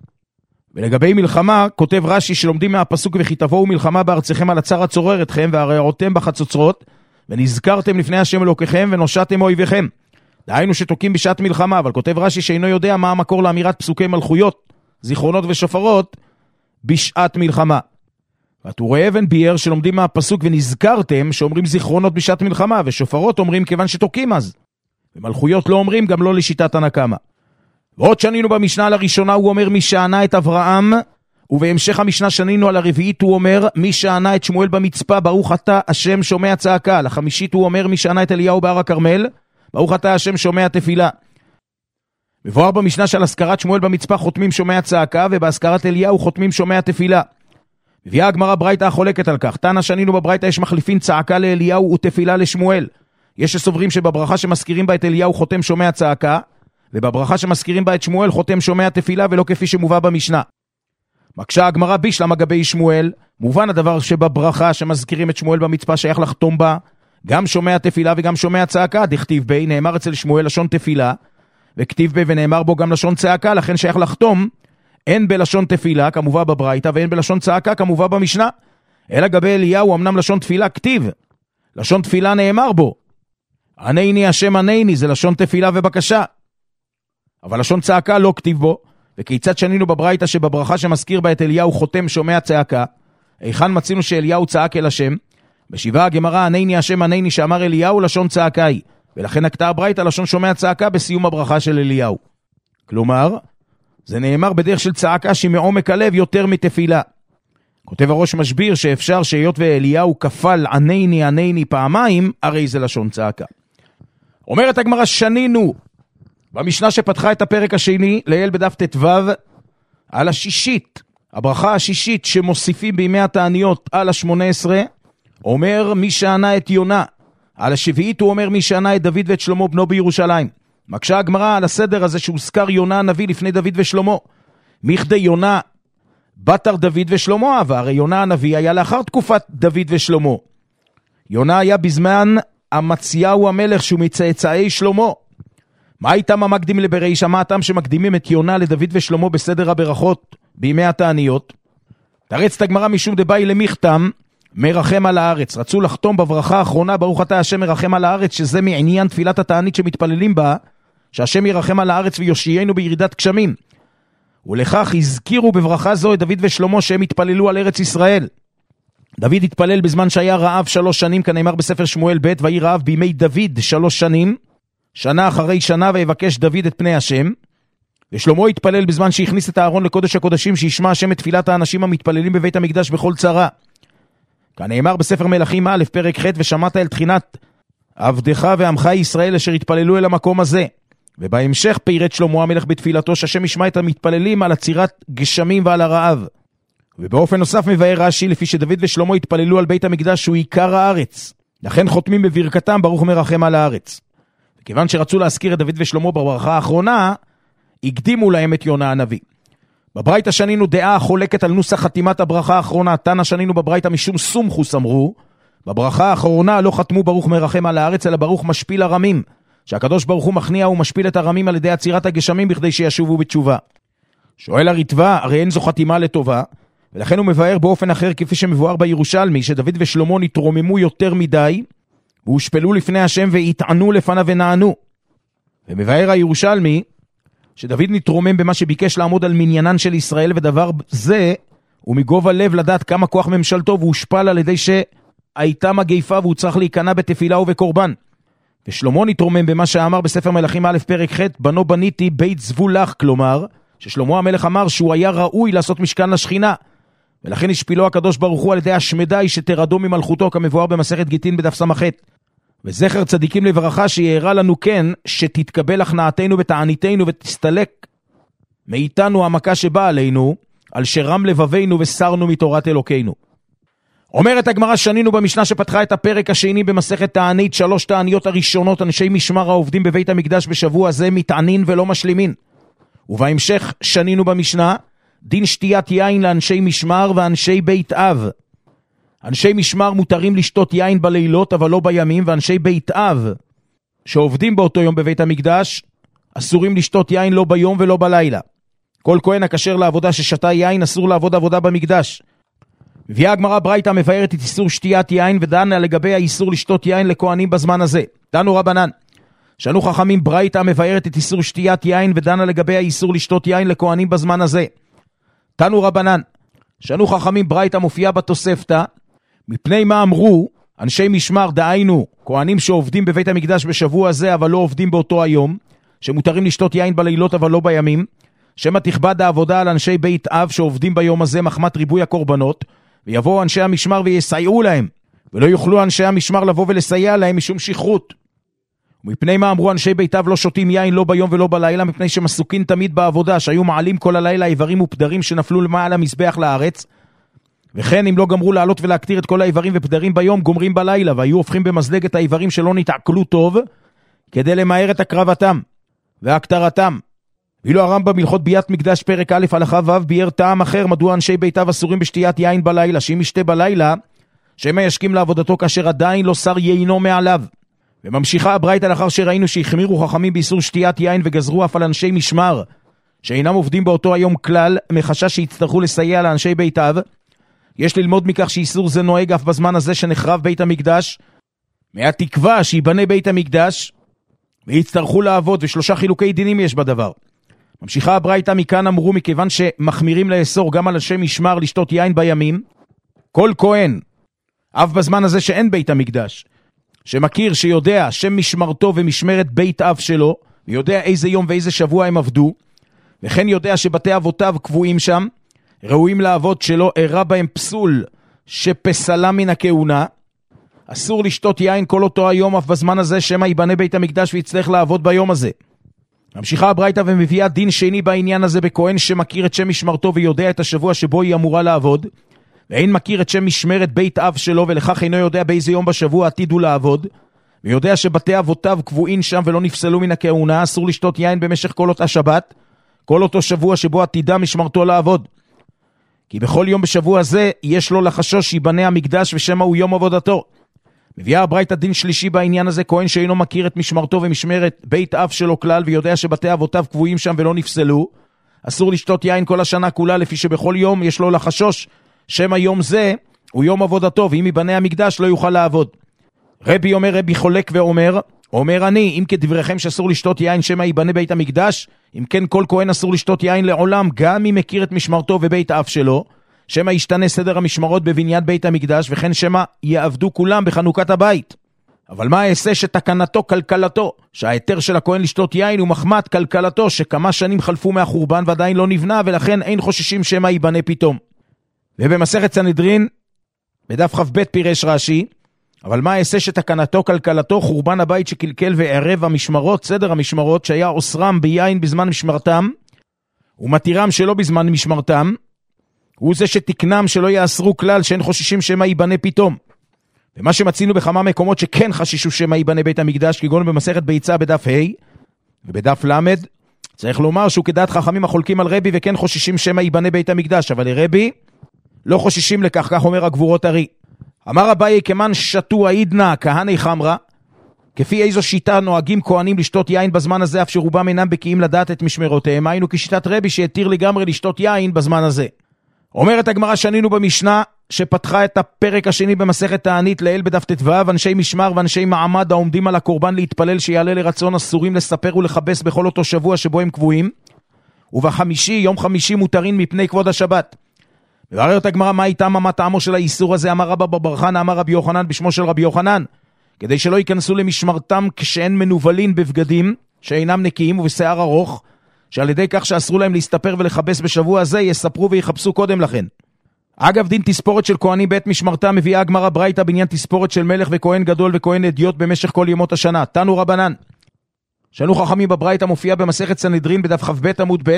ולגבי מלחמה כותב רש"י שלומדים מהפסוק וכי תבואו מלחמה בארצכם על הצר הצורר אתכם והרעותם בחצוצרות ונזכרתם לפני השם אלוקיכם ונושעתם אויביכם, דהיינו שתוקים בשעת מלחמה. אבל כותב רש"י שאינו יודע מה המקור לאמירת פסוקי מלכויות זיכרונות ושופרות בשעת מלחמה. והטורי אבן ביאר שלומדים מהפסוק ונזכרתם שאומרים זיכרונות בשעת מלחמה, ושופרות אומרים כיוון שתוקים אז, ומלכויות לא אומרים גם לא לשיטת הנא קמא. ועוד שנינו במשנה לראשונה הוא אומר מי שענה את אברהם, ובהמשך המשנה שנינו על הרביעית הוא אומר מי שענה את שמואל במצפה ברוך אתה השם שומע צעקה. לחמישית הוא אומר מי שענה את אליהו בהר הכרמל ברוך אתה השם שומע תפילה. מבואר במשנה של הזכרת שמואל במצפה חותמים שומע צעקה, ובהזכרת אליהו חותמים שומע תפילה. מביאה הגמרא ברייתא החולקת על כך. תנא שנינו בברייתא יש מחליפין צעקה לאליהו ותפילה לשמואל. יש שסוברים שבברכה שמזכירים בה את אליהו חותם שומע צעקה, ובברכה שמזכירים בה את שמואל חותם שומע תפילה, ולא כפי שמובא במשנה. מקשה הגמרא בישלמה גבי שמואל, מובן הדבר שבברכה שמזכירים את שמואל במצפה שייך לחתום בה גם שומע תפילה וגם שומע צעקה, דכתיב בי, נאמר אצל שמואל לשון תפילה, וכתיב בי ונאמר בו גם לשון צעקה, לכן שייך לחתום, אין בלשון תפילה, כמובן בברייתא, ואין בלשון צעקה, כמובן במשנה. אלא גבי אליהו, אמנם לשון תפילה כתיב, לשון תפילה נאמר בו, ענני השם ענני, זה לשון תפילה ובקשה. אבל לשון צעקה לא כתיב בו, וכיצד שנינו בברייתא שבברכה שמזכיר בה את אליהו חותם שומע צעקה, היכן מצינו שאליהו צעק אל השם? בשבעה הגמרא, ענני השם ענני שאמר אליהו לשון צעקה היא, ולכן נקטה הברייתא לשון שומע צעקה בסיום הברכה של אליהו. כלומר, זה נאמר בדרך של צעקה שהיא מעומק הלב יותר מתפילה. כותב הראש משביר שאפשר שהיות ואליהו כפל ענני פעמיים, הרי זה לשון צעקה. אומרת הגמרא, שנינו במשנה שפתחה את הפרק השני, לעיל בדף ט"ו, על השישית, הברכה השישית שמוסיפים בימי התעניות על ה-18, אומר מי שענה את יונה. על השביעית הוא אומר מי שענה את דוד ואת שלמה בנו בירושלים. מקשה הגמרא על הסדר הזה שהוזכר יונה הנביא לפני דוד ושלמה. מכדי יונה בתר דוד ושלמה, והרי יונה הנביא היה לאחר תקופת דוד ושלמה. יונה היה בזמן אמציהו המלך שהוא מצאצאי שלמה. מה איתם המקדים לברישא? מה הטעם שמקדימים את יונה לדוד ושלמה בסדר הברכות בימי התעניות? תרץ את הגמרא משום דבאי למכתם מרחם על הארץ. רצו לחתום בברכה האחרונה ברוך אתה השם מרחם על הארץ, שזה מעניין תפילת התענית שמתפללים בה, שהשם ירחם על הארץ ויושיינו בירידת גשמים. ולכך הזכירו בברכה זו את דוד ושלמה שהם התפללו על ארץ ישראל. דוד התפלל בזמן שהיה רעב 3 שנים, כנאמר בספר שמואל ב', ויהי רעב בימי דוד 3 שנים, שנה אחרי שנה, ויבקש דוד את פני השם. ושלמה התפלל בזמן שהכניס את הארון לקודש הקודשים, שישמע השם את תפילת האנשים המתפללים בבית המקדש בכל צרה. כנאמר בספר מלכים א' פרק ח', ושמעת אל תחינת עבדך ועמך ישראל אשר התפללו אל המקום הזה. ובהמשך פירט שלמה המלך בתפילתו שהשם ישמע את המתפללים על עצירת גשמים ועל הרעב. ובאופן נוסף מבאר רש"י לפי שדוד ושלמה התפללו על בית המקדש שהוא עיקר הארץ, לכן חותמים בברכתם ברוך מרחם על הארץ. וכיוון שרצו להזכיר את דוד ושלמה בברכה האחרונה, הקדימו להם את יונה הנביא. בברייתא שנינו דעה חולקת על נוסח חתימת הברכה האחרונה. תנא שנינו בברייתא משום סומכוס אמרו, בברכה האחרונה לא חתמו ברוך מרחם על הארץ אלא ברוך משפיל הרמים, שהקדוש ברוך הוא מכניע ומשפיל את הרמים על ידי עצירת הגשמים בכדי שישובו בתשובה. שואל הריטב"א, הרי אין זו חתימה לטובה, ולכן הוא מבאר באופן אחר כפי שמבואר בירושלמי, שדוד ושלמה נתרוממו יותר מדי, והושפלו לפני השם והתענו לפניו ונענו. ומבאר הירושלמי, שדוד נתרומם במה שביקש לעמוד על מניינן של ישראל, ודבר זה הוא מגובה לב לדעת כמה כוח ממשלתו, והושפל על ידי שהייתה מגיפה והוא צריך להיכנע בתפילה ובקורבן. ושלמה נתרומם במה שאמר בספר מלכים א' פרק ח', בנו בניתי בית זבולך, כלומר ששלמה המלך אמר שהוא היה ראוי לעשות משכן לשכינה, ולכן השפילו הקדוש ברוך הוא על ידי השמדי שתרדו ממלכותו, כמבואר במסכת גיטין בדף ס"ח. וזכר צדיקים לברכה שיערה לנו כן שתתקבל הכנעתנו ותעניתנו ותסתלק מאיתנו המכה שבאה עלינו, על שרם לבבינו וסרנו מתורת אלוקינו. אומרת הגמרא, שנינו במשנה שפתחה את הפרק השני במסכת תענית, 3 תעניות הראשונות אנשי משמר העובדים בבית המקדש בשבוע זה מתענין ולא משלימין. ובהמשך שנינו במשנה דין שתיית יין לאנשי משמר ואנשי בית אב. אנשי משמר מותרים לשתות יין בלילות אבל לא בימים, ואנשי בית אב שעובדים באותו יום בבית המקדש אסורים לשתות יין לא ביום ולא בלילה. כל כהן הכשר לעבודה ששתה יין אסור לעבוד עבודה במקדש. מביאה הגמרא ברייתא מבארת את איסור שתיית יין ודנה לגבי האיסור לשתות יין לכהנים בזמן הזה. דנו רבנן, שנו חכמים ברייתא מבארת את איסור שתיית יין ודנה לגבי האיסור לשתות יין לכהנים בזמן הזה. תנו רבנן, שנו חכמים ברייתא מופיעה בתוספתא, מפני מה אמרו אנשי משמר, דהיינו כהנים שעובדים בבית המקדש בשבוע הזה אבל לא עובדים באותו היום, שמותרים לשתות יין בלילות אבל לא בימים, שמא תכבד העבודה על אנשי בית אב שעובדים ביום הזה מחמת ריבוי הקורבנות, ויבואו אנשי המשמר ויסייעו להם, ולא יוכלו אנשי המשמר לבוא ולסייע להם משום שכרות. ומפני מה אמרו אנשי בית אב לא שותים יין לא ביום ולא בלילה, מפני שהם עסוקים תמיד בעבודה, שהיו מעלים כל הלילה איברים ופדרים שנפלו למעל המזבח לארץ, וכן אם לא גמרו לעלות ולהקטיר את כל האיברים ופדרים ביום, גומרים בלילה, והיו הופכים במזלג את האיברים שלא נתעכלו טוב, כדי למהר את הקרבתם והקטרתם. ואילו הרמב"ם בהלכות ביאת מקדש פרק א' הלכה ו' ביאר טעם אחר מדוע אנשי בית אב אסורים בשתיית יין בלילה, שאם ישתה בלילה שמא ישכים לעבודתו כאשר עדיין לא שר יינו מעליו. וממשיכה הברייתא לאחר שראינו שהחמירו חכמים באיסור שתיית יין וגזרו אף על אנשי משמר שאינם עובדים באותו היום כלל מחשש שיצטרכו לסייע לאנשי בית אב. יש ללמוד מכך שאיסור זה נוהג אף בזמן הזה שנחרב בית המקדש, מהתקווה שיבנה בית המקדש ויצטרכו לעבוד, ושלושה חילוקי דינים יש בדבר. ממשיכה הברייתא, מכאן אמרו מכיוון שמחמירים לאסור גם על אנשי משמר לשתות יין בימים, כל כהן אף בזמן הזה שאין בית המקדש שמכיר שיודע שם משמרתו ומשמרת בית אב שלו ויודע איזה יום ואיזה שבוע הם עבדו, וכן יודע שבתי אבותיו קבועים שם, ראויים לעבוד שלא אירע בהם פסול שפסלה מן הכהונה, אסור לשתות יין כל אותו היום אף בזמן הזה שמא ייבנה בית המקדש ויצטרך לעבוד ביום הזה. ממשיכה הברייתא ומביאה דין שני בעניין הזה בכהן שמכיר את שם משמרתו ויודע את השבוע שבו היא אמורה לעבוד, ואין מכיר את שם משמרת בית אב שלו ולכך אינו יודע באיזה יום בשבוע עתידו לעבוד, ויודע שבתי אבותיו קבועים שם ולא נפסלו מן הכהונה, אסור לשתות יין במשך כל אותה שבת, כל אותו שבוע שבו עתידה משמרתו לעבוד. כי בכל יום בשבוע הזה יש לו לחשוש שיבנה המקדש ושמה הוא יום עבודתו. מביאה הברייתא דין שלישי בעניין הזה, כהן שאינו מכיר את משמרתו ומשמרת בית אב שלו כלל ויודע שבתי אבותיו קבועים שם ולא נפסלו, אסור לשתות יין כל השנה כולה, לפי שבכל יום יש לו לחשוש שמה יום זה הוא יום עבודתו, ואם ייבנה המקדש לא יוכל לעבוד. רבי אומר, רבי חולק ואומר, אומר אני, אם כדבריכם שאסור לשתות יין שמה ייבנה בית המקדש, אם כן כל כהן אסור לשתות יין לעולם, גם אם מכיר את משמרתו ובית אב שלו, שמה ישתנה סדר המשמרות בבניין בית המקדש, וכן שמה יעבדו כולם בחנוכת הבית. אבל מה יעשה שתקנתו כלכלתו, שההיתר של הכהן לשתות יין הוא מחמת כלכלתו, שכמה שנים חלפו מהחורבן ועדיין לא נבנה, ולכן אין חוששים שמה ייבנה פתאום. ובמסכת סנהדרין, בדף כ"ב פירש רש"י, אבל מה יעשה שתקנתו כלכלתו, חורבן הבית שקלקל וערב המשמרות, סדר המשמרות שהיה אוסרם ביין בזמן משמרתם, ומתירם שלא בזמן משמרתם, הוא זה שתקנם שלא יאסרו כלל שאין חוששים שמה ייבנה פתאום. ומה שמצינו בכמה מקומות שכן חשישו שמה ייבנה בית המקדש, כגון במסכת ביצה בדף ה' ובדף למד, צריך לומר שהוא כדעת חכמים החולקים על רבי וכן חוששים שמה ייבנה בית המקדש, אבל לרבי לא חוששים לכך, כך אומר הגבורות הרי. אמר אביי, כמן שתו העידנא כהני חמרה, כפי איזו שיטה נוהגים כהנים לשתות יין בזמן הזה, אף שרובם אינם בקיאים לדעת את משמרותיהם, היינו כשיטת רבי שהתיר לגמרי לשתות יין בזמן הזה. אומרת הגמרא, שנינו במשנה שפתחה את הפרק השני במסכת תענית לעיל בדף ט"ו, אנשי משמר ואנשי מעמד העומדים על הקורבן להתפלל שיעלה לרצון אסורים לספר ולחבס בכל אותו שבוע שבו הם קבועים, ובחמישי, יום חמישי מותרים מפני כבוד השבת. מבררת הגמרא, מה איתם, מה טעמו של האיסור הזה? אמר רבא בר בר חנא, אמר רבי יוחנן בשמו של רבי יוחנן, כדי שלא ייכנסו למשמרתם כשאין מנובלין בבגדים שאינם נקיים ובשיער ארוך, שעל ידי כך שאסרו להם להסתפר ולחבס בשבוע הזה, יספרו ויחפשו קודם לכן. אגב, דין תספורת של כהנים בעת משמרתם מביאה הגמרא ברייתא בעניין תספורת של מלך וכהן גדול וכהן אדיוט במשך כל ימות השנה. תנו רבנן. שנו חכמים בברייתא, מופיע במסכת סנהדרין בדף כ"ב עמוד ב',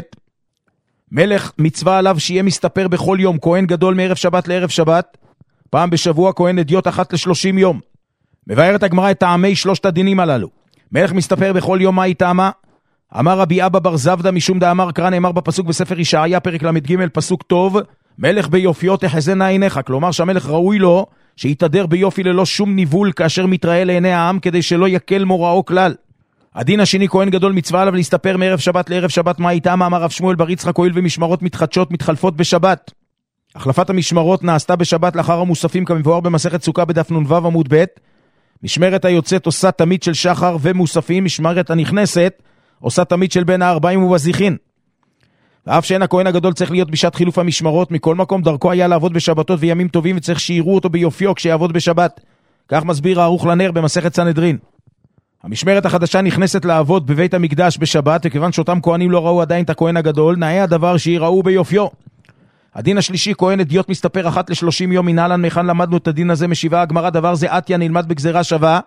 מלך מצווה עליו שיהיה מסתפר בכל יום, כהן גדול מערב שבת לערב שבת, פעם בשבוע, כהן אדיוט אחת ל30 יום. מבארת הגמרא את טעמי שלושת הדינים הללו. מלך מסתפר בכל יום, מה היא טעמה? אמר רבי אבא בר זבדא משום דאמר קרא, נאמר בפסוק בספר ישעיה פרק ל"ג פסוק טוב, מלך ביופיו תחזינה עיניך, כלומר שהמלך ראוי לו שיתהדר ביופי ללא שום ניבול כאשר מתראה לעיני העם, כדי שלא יקל מוראו כלל. הדין השני, כהן גדול מצווה עליו להסתפר מערב שבת לערב שבת, מה איתם? אמר רב שמואל בר יצחק, הואיל ומשמרות מתחדשות מתחלפות בשבת, החלפת המשמרות נעשתה בשבת לאחר המוספים כמבואר במסכת סוכה בדף נ"ו עמוד ב', משמרת היוצאת עושה תמיד של שחר ומוספים, משמרת הנכנסת עושה תמיד של בין ה-40 ובזיחין. ואף שאין הכהן הגדול צריך להיות בשעת חילוף המשמרות, מכל מקום דרכו היה לעבוד בשבתות וימים טובים, וצריך שיראו אותו ביופיו כשיעבוד בשבת. כך מסביר הערוך לנר במסכת סנהדרין. המשמרת החדשה נכנסת לעבוד בבית המקדש בשבת, וכיוון שאותם כהנים לא ראו עדיין את הכהן הגדול, נאה הדבר שיראו ביופיו. הדין השלישי, כהן אדיוט מסתפר אחת ל30 יום, מנהלן מכאן למדנו את הדין הזה, משיבה הגמרא, דבר זה עתיה נלמד בגזרה שווה,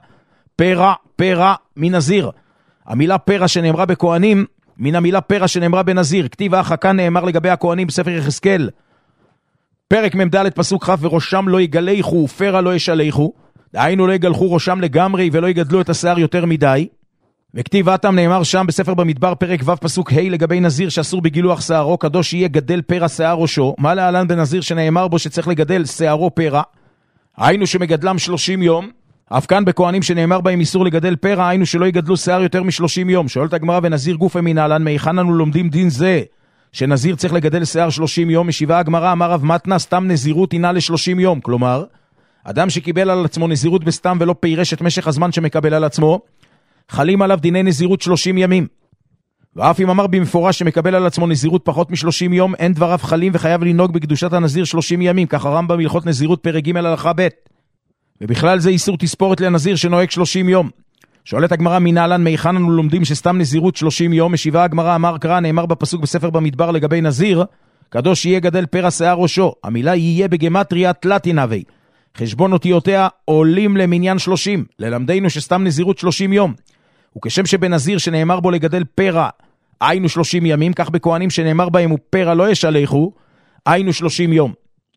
פרע מנזיר. המילה פרע שנאמרה בכהנים, מן המילה פרע שנאמרה בנזיר. כתיב החכה נאמר לגבי הכהנים בספר יחזקאל, פרק מ"ד פסוק כ', וראשם לא יגלחו ופרע לא ישלחו, דהיינו לא יגלחו ראשם לגמרי ולא יגדלו את השיער יותר מדי. וכתיב אתם נאמר שם בספר במדבר פרק ו' פסוק ה' לגבי נזיר שאסור בגילוח שערו, קדוש יהיה גדל פרע שיער ראשו. מה להלן בנזיר שנאמר בו שצריך לגדל שערו פרע? היינו שמגדלם 30 יום, אף כאן בכהנים שנאמר בהם איסור לגדל פרע, היינו שלא יגדלו שיער יותר מ-30 יום. שואלת הגמרא, ונזיר גופה מנהלן, מהיכן אנו לומדים דין זה, שנזיר צריך לגדל שיער 30 יום? משיבה הגמרא, אמר רב מתנה, סתם נזירות הינה ל-30 יום. כלומר, אדם שקיבל על עצמו נזירות בסתם ולא פירש את משך הזמן שמקבל על עצמו, חלים עליו דיני נזירות 30 ימים. ואף אם אמר במפורש שמקבל על עצמו נזירות פחות מ-30 יום, אין דבריו חלים וחייב לנהוג בקדושת הנזיר 30 ימים, כך הרמב"ם בהלכות נזירות פרק ג' הלכה ב'. ובכלל זה איסור תספורת לנזיר שנוהג 30 יום. שואלת הגמרא, מנהלן, מהיכן אנו לומדים שסתם נזירות 30 יום? משיבה הגמרא, אמר קרא, נאמר בפסוק בספר במדבר לגבי נזיר, קדוש יהיה גדל פרע שיער ראשו. המילה יהיה בגמטריה תלתי נבי. חשבון אותיותיה עולים למניין 30, ללמדנו שסתם נזירות 30 יום. וכשם שבנזיר שנאמר בו לגדל פרע, היינו 30 ימים, כך בכהנים שנאמר בהם ופרע לא ישלחו, היינו 30 יום.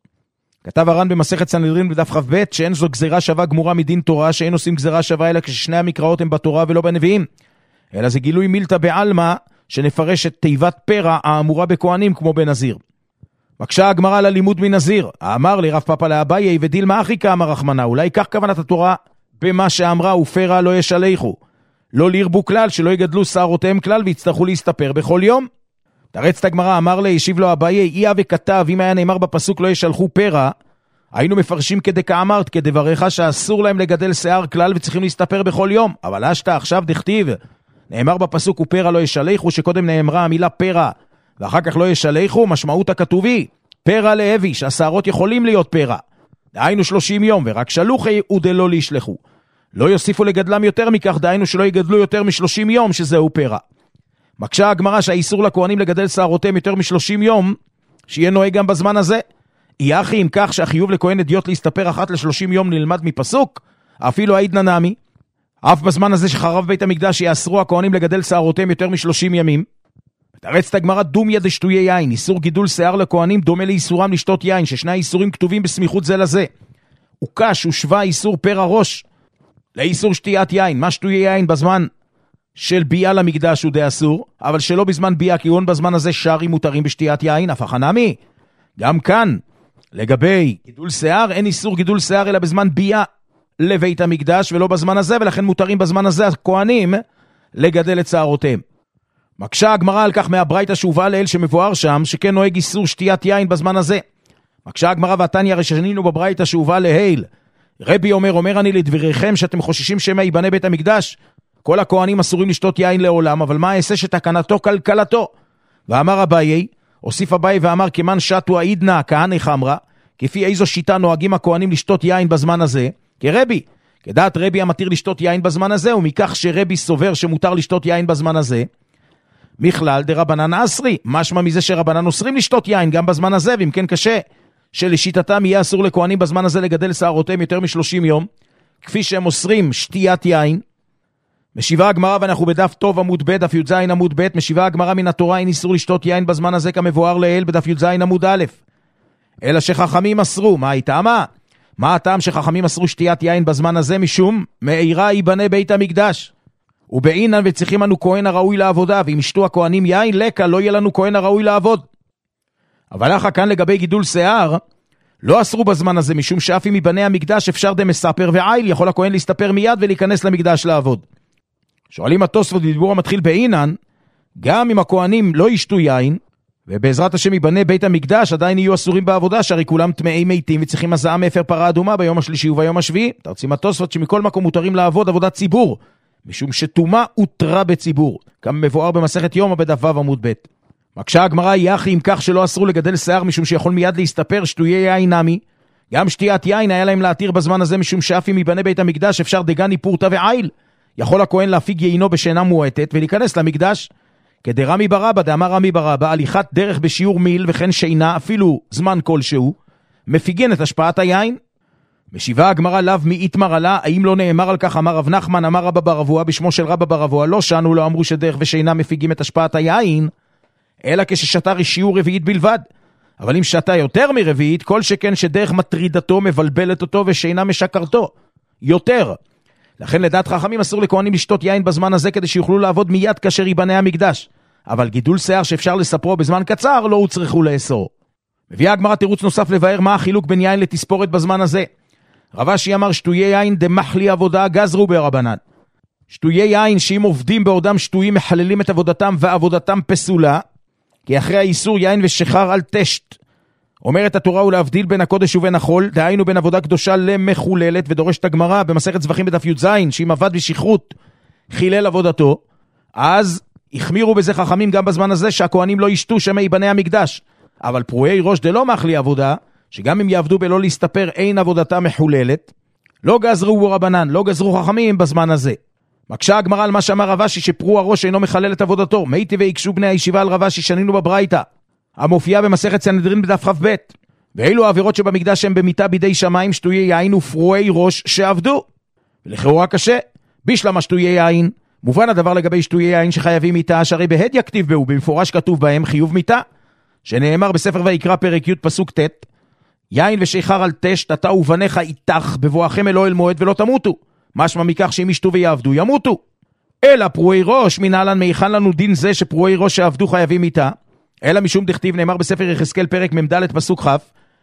כתב הר"ן במסכת סנהדרין בדף כ"ב, שאין זו גזירה שווה גמורה מדין תורה, שאין עושים גזירה שווה אלא כששני המקראות הם בתורה ולא בנביאים, אלא זה גילוי מילתא בעלמא, שנפרש את תיבת פרע האמורה בכהנים כמו בנזיר. מקשה הגמרא על הלימוד מנזיר, אמר לי רב פאפא לאביי, ודילמה אחי כאמר רחמנא, אולי כך כוונת התורה במה שאמרה ופרע לא ישלחו, לא לירבו כלל, שלא יגדלו שערותיהם כלל ויצטרכו להסתפר בכל יום. תרצת הגמרא, אמר לי, השיב לו אביי, איה וכתב, אם היה נאמר בפסוק לא ישלחו פרע, היינו מפרשים כדקאמרת, כדבריך שאסור להם לגדל שיער כלל וצריכים להסתפר בכל יום. אבל אשתה עכשיו דכתיב, נאמר בפסוק ופרע לא ישלחו, שקודם נאמרה המילה פרע ואחר כך לא ישלחו, משמעות הכתובי פרע להבי, שהשערות יכולים להיות פרע, דהיינו 30 יום, ורק שלוחי ודלא להשלחו, לא יוסיפו לגדלם יותר מכך, דהיינו שלא יגדלו יותר מ-30 יום שזהו פרע. מקשה הגמרא שהאיסור לכהנים לגדל שערותיהם יותר מ-30 יום, שיהיה נוהג גם בזמן הזה. יהיה אחי אם כך שהחיוב לכהן אדיוט להסתפר אחת ל-30 יום נלמד מפסוק, אפילו העיד ננמי, אף בזמן הזה שחרב בית המקדש יאסרו הכהנים לגדל שערותיהם יותר מ-30 ימים. תרצת הגמרא, דומיה דשטויי יין, איסור גידול שיער לכהנים דומה לאיסורם לשתות יין, ששני האיסורים כתובים בסמיכות זה לזה. וקש ושווה איסור פרע ראש לאיסור שתיית יין. מה שטויי יין בזמן של ביאה למקדש הוא די אסור, אבל שלא בזמן ביאה, כי הון בזמן הזה שרים מותרים בשתיית יין, אף החנמי. גם כאן, לגבי גידול שיער, אין איסור גידול שיער אלא בזמן ביאה לבית המקדש, ולא בזמן הזה, ולכן מותרים בזמן הזה הכהנים לגדל את שערותיהם. מקשה הגמרא על כך מהברייתא שהובאה לאל שמבואר שם, שכן נוהג איסור שתיית יין בזמן הזה. מקשה הגמרא והתניא רשנינו בברייתא שהובאה להיל, רבי אומר אני לדבריכם שאתם חוששים שמא ייבנה בית המקדש, כל הכהנים אסורים לשתות יין לעולם, אבל מה אעשה שתקנתו כלכלתו? ואמר אביי, הוסיף אביי ואמר, כמן שתו העידנא כהני חמרא, כפי איזו שיטה נוהגים הכהנים לשתות יין בזמן הזה? כרבי, כדעת רבי המתיר לשתות יין בזמן הזה, ומכך שרבי סובר שמותר לשתות יין בזמן הזה, מכלל דרבנן אסרי, משמע מזה שרבנן אוסרים לשתות יין גם בזמן הזה, ואם כן קשה שלשיטתם יהיה אסור לכהנים בזמן הזה לגדל שערותיהם יותר מ-30 יום, כפי שהם אוסרים שתיית יין. משיבה הגמרא, ואנחנו בדף טוב עמוד ב', דף י"ז עמוד ב', משיבה הגמרא מן התורה, אין איסור לשתות יין בזמן הזה כמבואר לאל בדף י"ז עמוד א', אלא שחכמים אסרו. מה הייתמה? מה הטעם שחכמים אסרו שתיית יין בזמן הזה? משום מאירה ייבנה בית המקדש, ובעינן וצריכים לנו כהן הראוי לעבודה, ואם ישתו הכהנים יין לקה לא יהיה לנו כהן הראוי לעבוד. אבל אחר כאן לגבי גידול שיער, לא אסרו בזמן הזה, משום שאף אם ייבנה המקדש אפשר דמספר ועיל, יכול הכהן להסתפר מיד ולהיכנס למקדש לעבוד. שואלים התוספות בדיבור המתחיל בעינן, גם אם הכהנים לא ישתו יין, ובעזרת השם ייבנה בית המקדש, עדיין יהיו אסורים בעבודה, שהרי כולם טמאי מתים וצריכים הזעה מאפר פרה אדומה ביום השלישי וביום השביעי. תרצים התוספות שמכל מקום מותרים לעבוד עבודת ציבור, משום שטומאה הותרה בציבור, כמה מבואר במסכת יומא בדף ו' עמוד ב'. מקשה הגמרא, יחי אם כך שלא אסרו לגדל שיער משום שיכול מיד להסתפר שטויי יין נמי, גם שתיית יין היה להם להתיר בזמן הזה, משום שאף אם ייבנה בית המקדש אפשר דגני פורתא ועיל, יכול הכהן להפיג יינו בשינה מועטת ולהיכנס למקדש. כדרמי ברבא, דאמר רמי ברבא, הליכת דרך בשיעור מיל וכן שינה אפילו זמן כלשהו מפיגן את השפעת היין. משיבה הגמרא, לאו מאיתמר עלה, האם לא נאמר על כך? אמר רב נחמן, אמר רבא בר אבוה בשמו של רבא בר אבוה, לא שנו, לא אמרו שדרך ושינה מפיגים את השפעת היין, אלא כששתה שיעור רביעית בלבד. אבל אם שתה יותר מרביעית, כל שכן שדרך מטרידתו מבלבלת אותו ושינה משקרתו יותר. לכן לדעת חכמים אסור לכהנים לשתות יין בזמן הזה, כדי שיוכלו לעבוד מיד כאשר ייבנה המקדש. אבל גידול שיער שאפשר לספרו בזמן קצר לא הוצרכו לאסור. מביאה הגמרא תירוץ נוסף לבאר מה החילוק בין יין לתספורת בזמן הזה. רב אשי אמר שטויי יין דמחלי עבודה גזרו ברבנן. שטויי יין שאם עובדים בעודם שטויים מחללים את עבודתם ועבודתם פסולה, כי אחרי האיסור יין ושחר על תשת. אומרת התורה הוא להבדיל בין הקודש ובין החול, דהיינו בין עבודה קדושה למחוללת, ודורשת הגמרא במסכת זבחים בדף י"ז, שאם עבד בשכרות חילל עבודתו, אז החמירו בזה חכמים גם בזמן הזה שהכהנים לא ישתו שמא ייבנה המקדש. אבל פרועי ראש דלא מחלי עבודה, שגם אם יעבדו בלא להסתפר אין עבודתה מחוללת, לא גזרו רבנן, לא גזרו חכמים בזמן הזה. מקשה הגמרא על מה שאמר רב אשי שפרוע ראש אינו מחלל את עבודתו. מייתי ויקשו בני הישיבה על רב אשי שנינו בברייתא, המופיעה במסכת סנהדרין בדף כ"ב. ואילו העבירות שבמקדש הם במיתה בידי שמיים, שטויי יין ופרועי ראש שעבדו. ולכאורה קשה, בשלמה שטויי יין, מובן הדבר לגבי שטויי יין שחייבים מיתה, שהרי בהד יכתיב בהו, במפורש כתוב בהם חיוב מיתה, שנאמר בספר ויקרא פרק י' פסוק ט', יין ושחר על תשת אתה ובניך איתך בבואכם אל אוהל מועד ולא תמותו. משמע מכך שאם ישתו ויעבדו ימותו. אלא פרועי ראש מנהלן מיכן לנו דין זה שפרועי ראש שעבדו חייבים מיתה, אלא משום דכתיב נאמר בספר יחזקאל פרק מ"ד פסוק כ',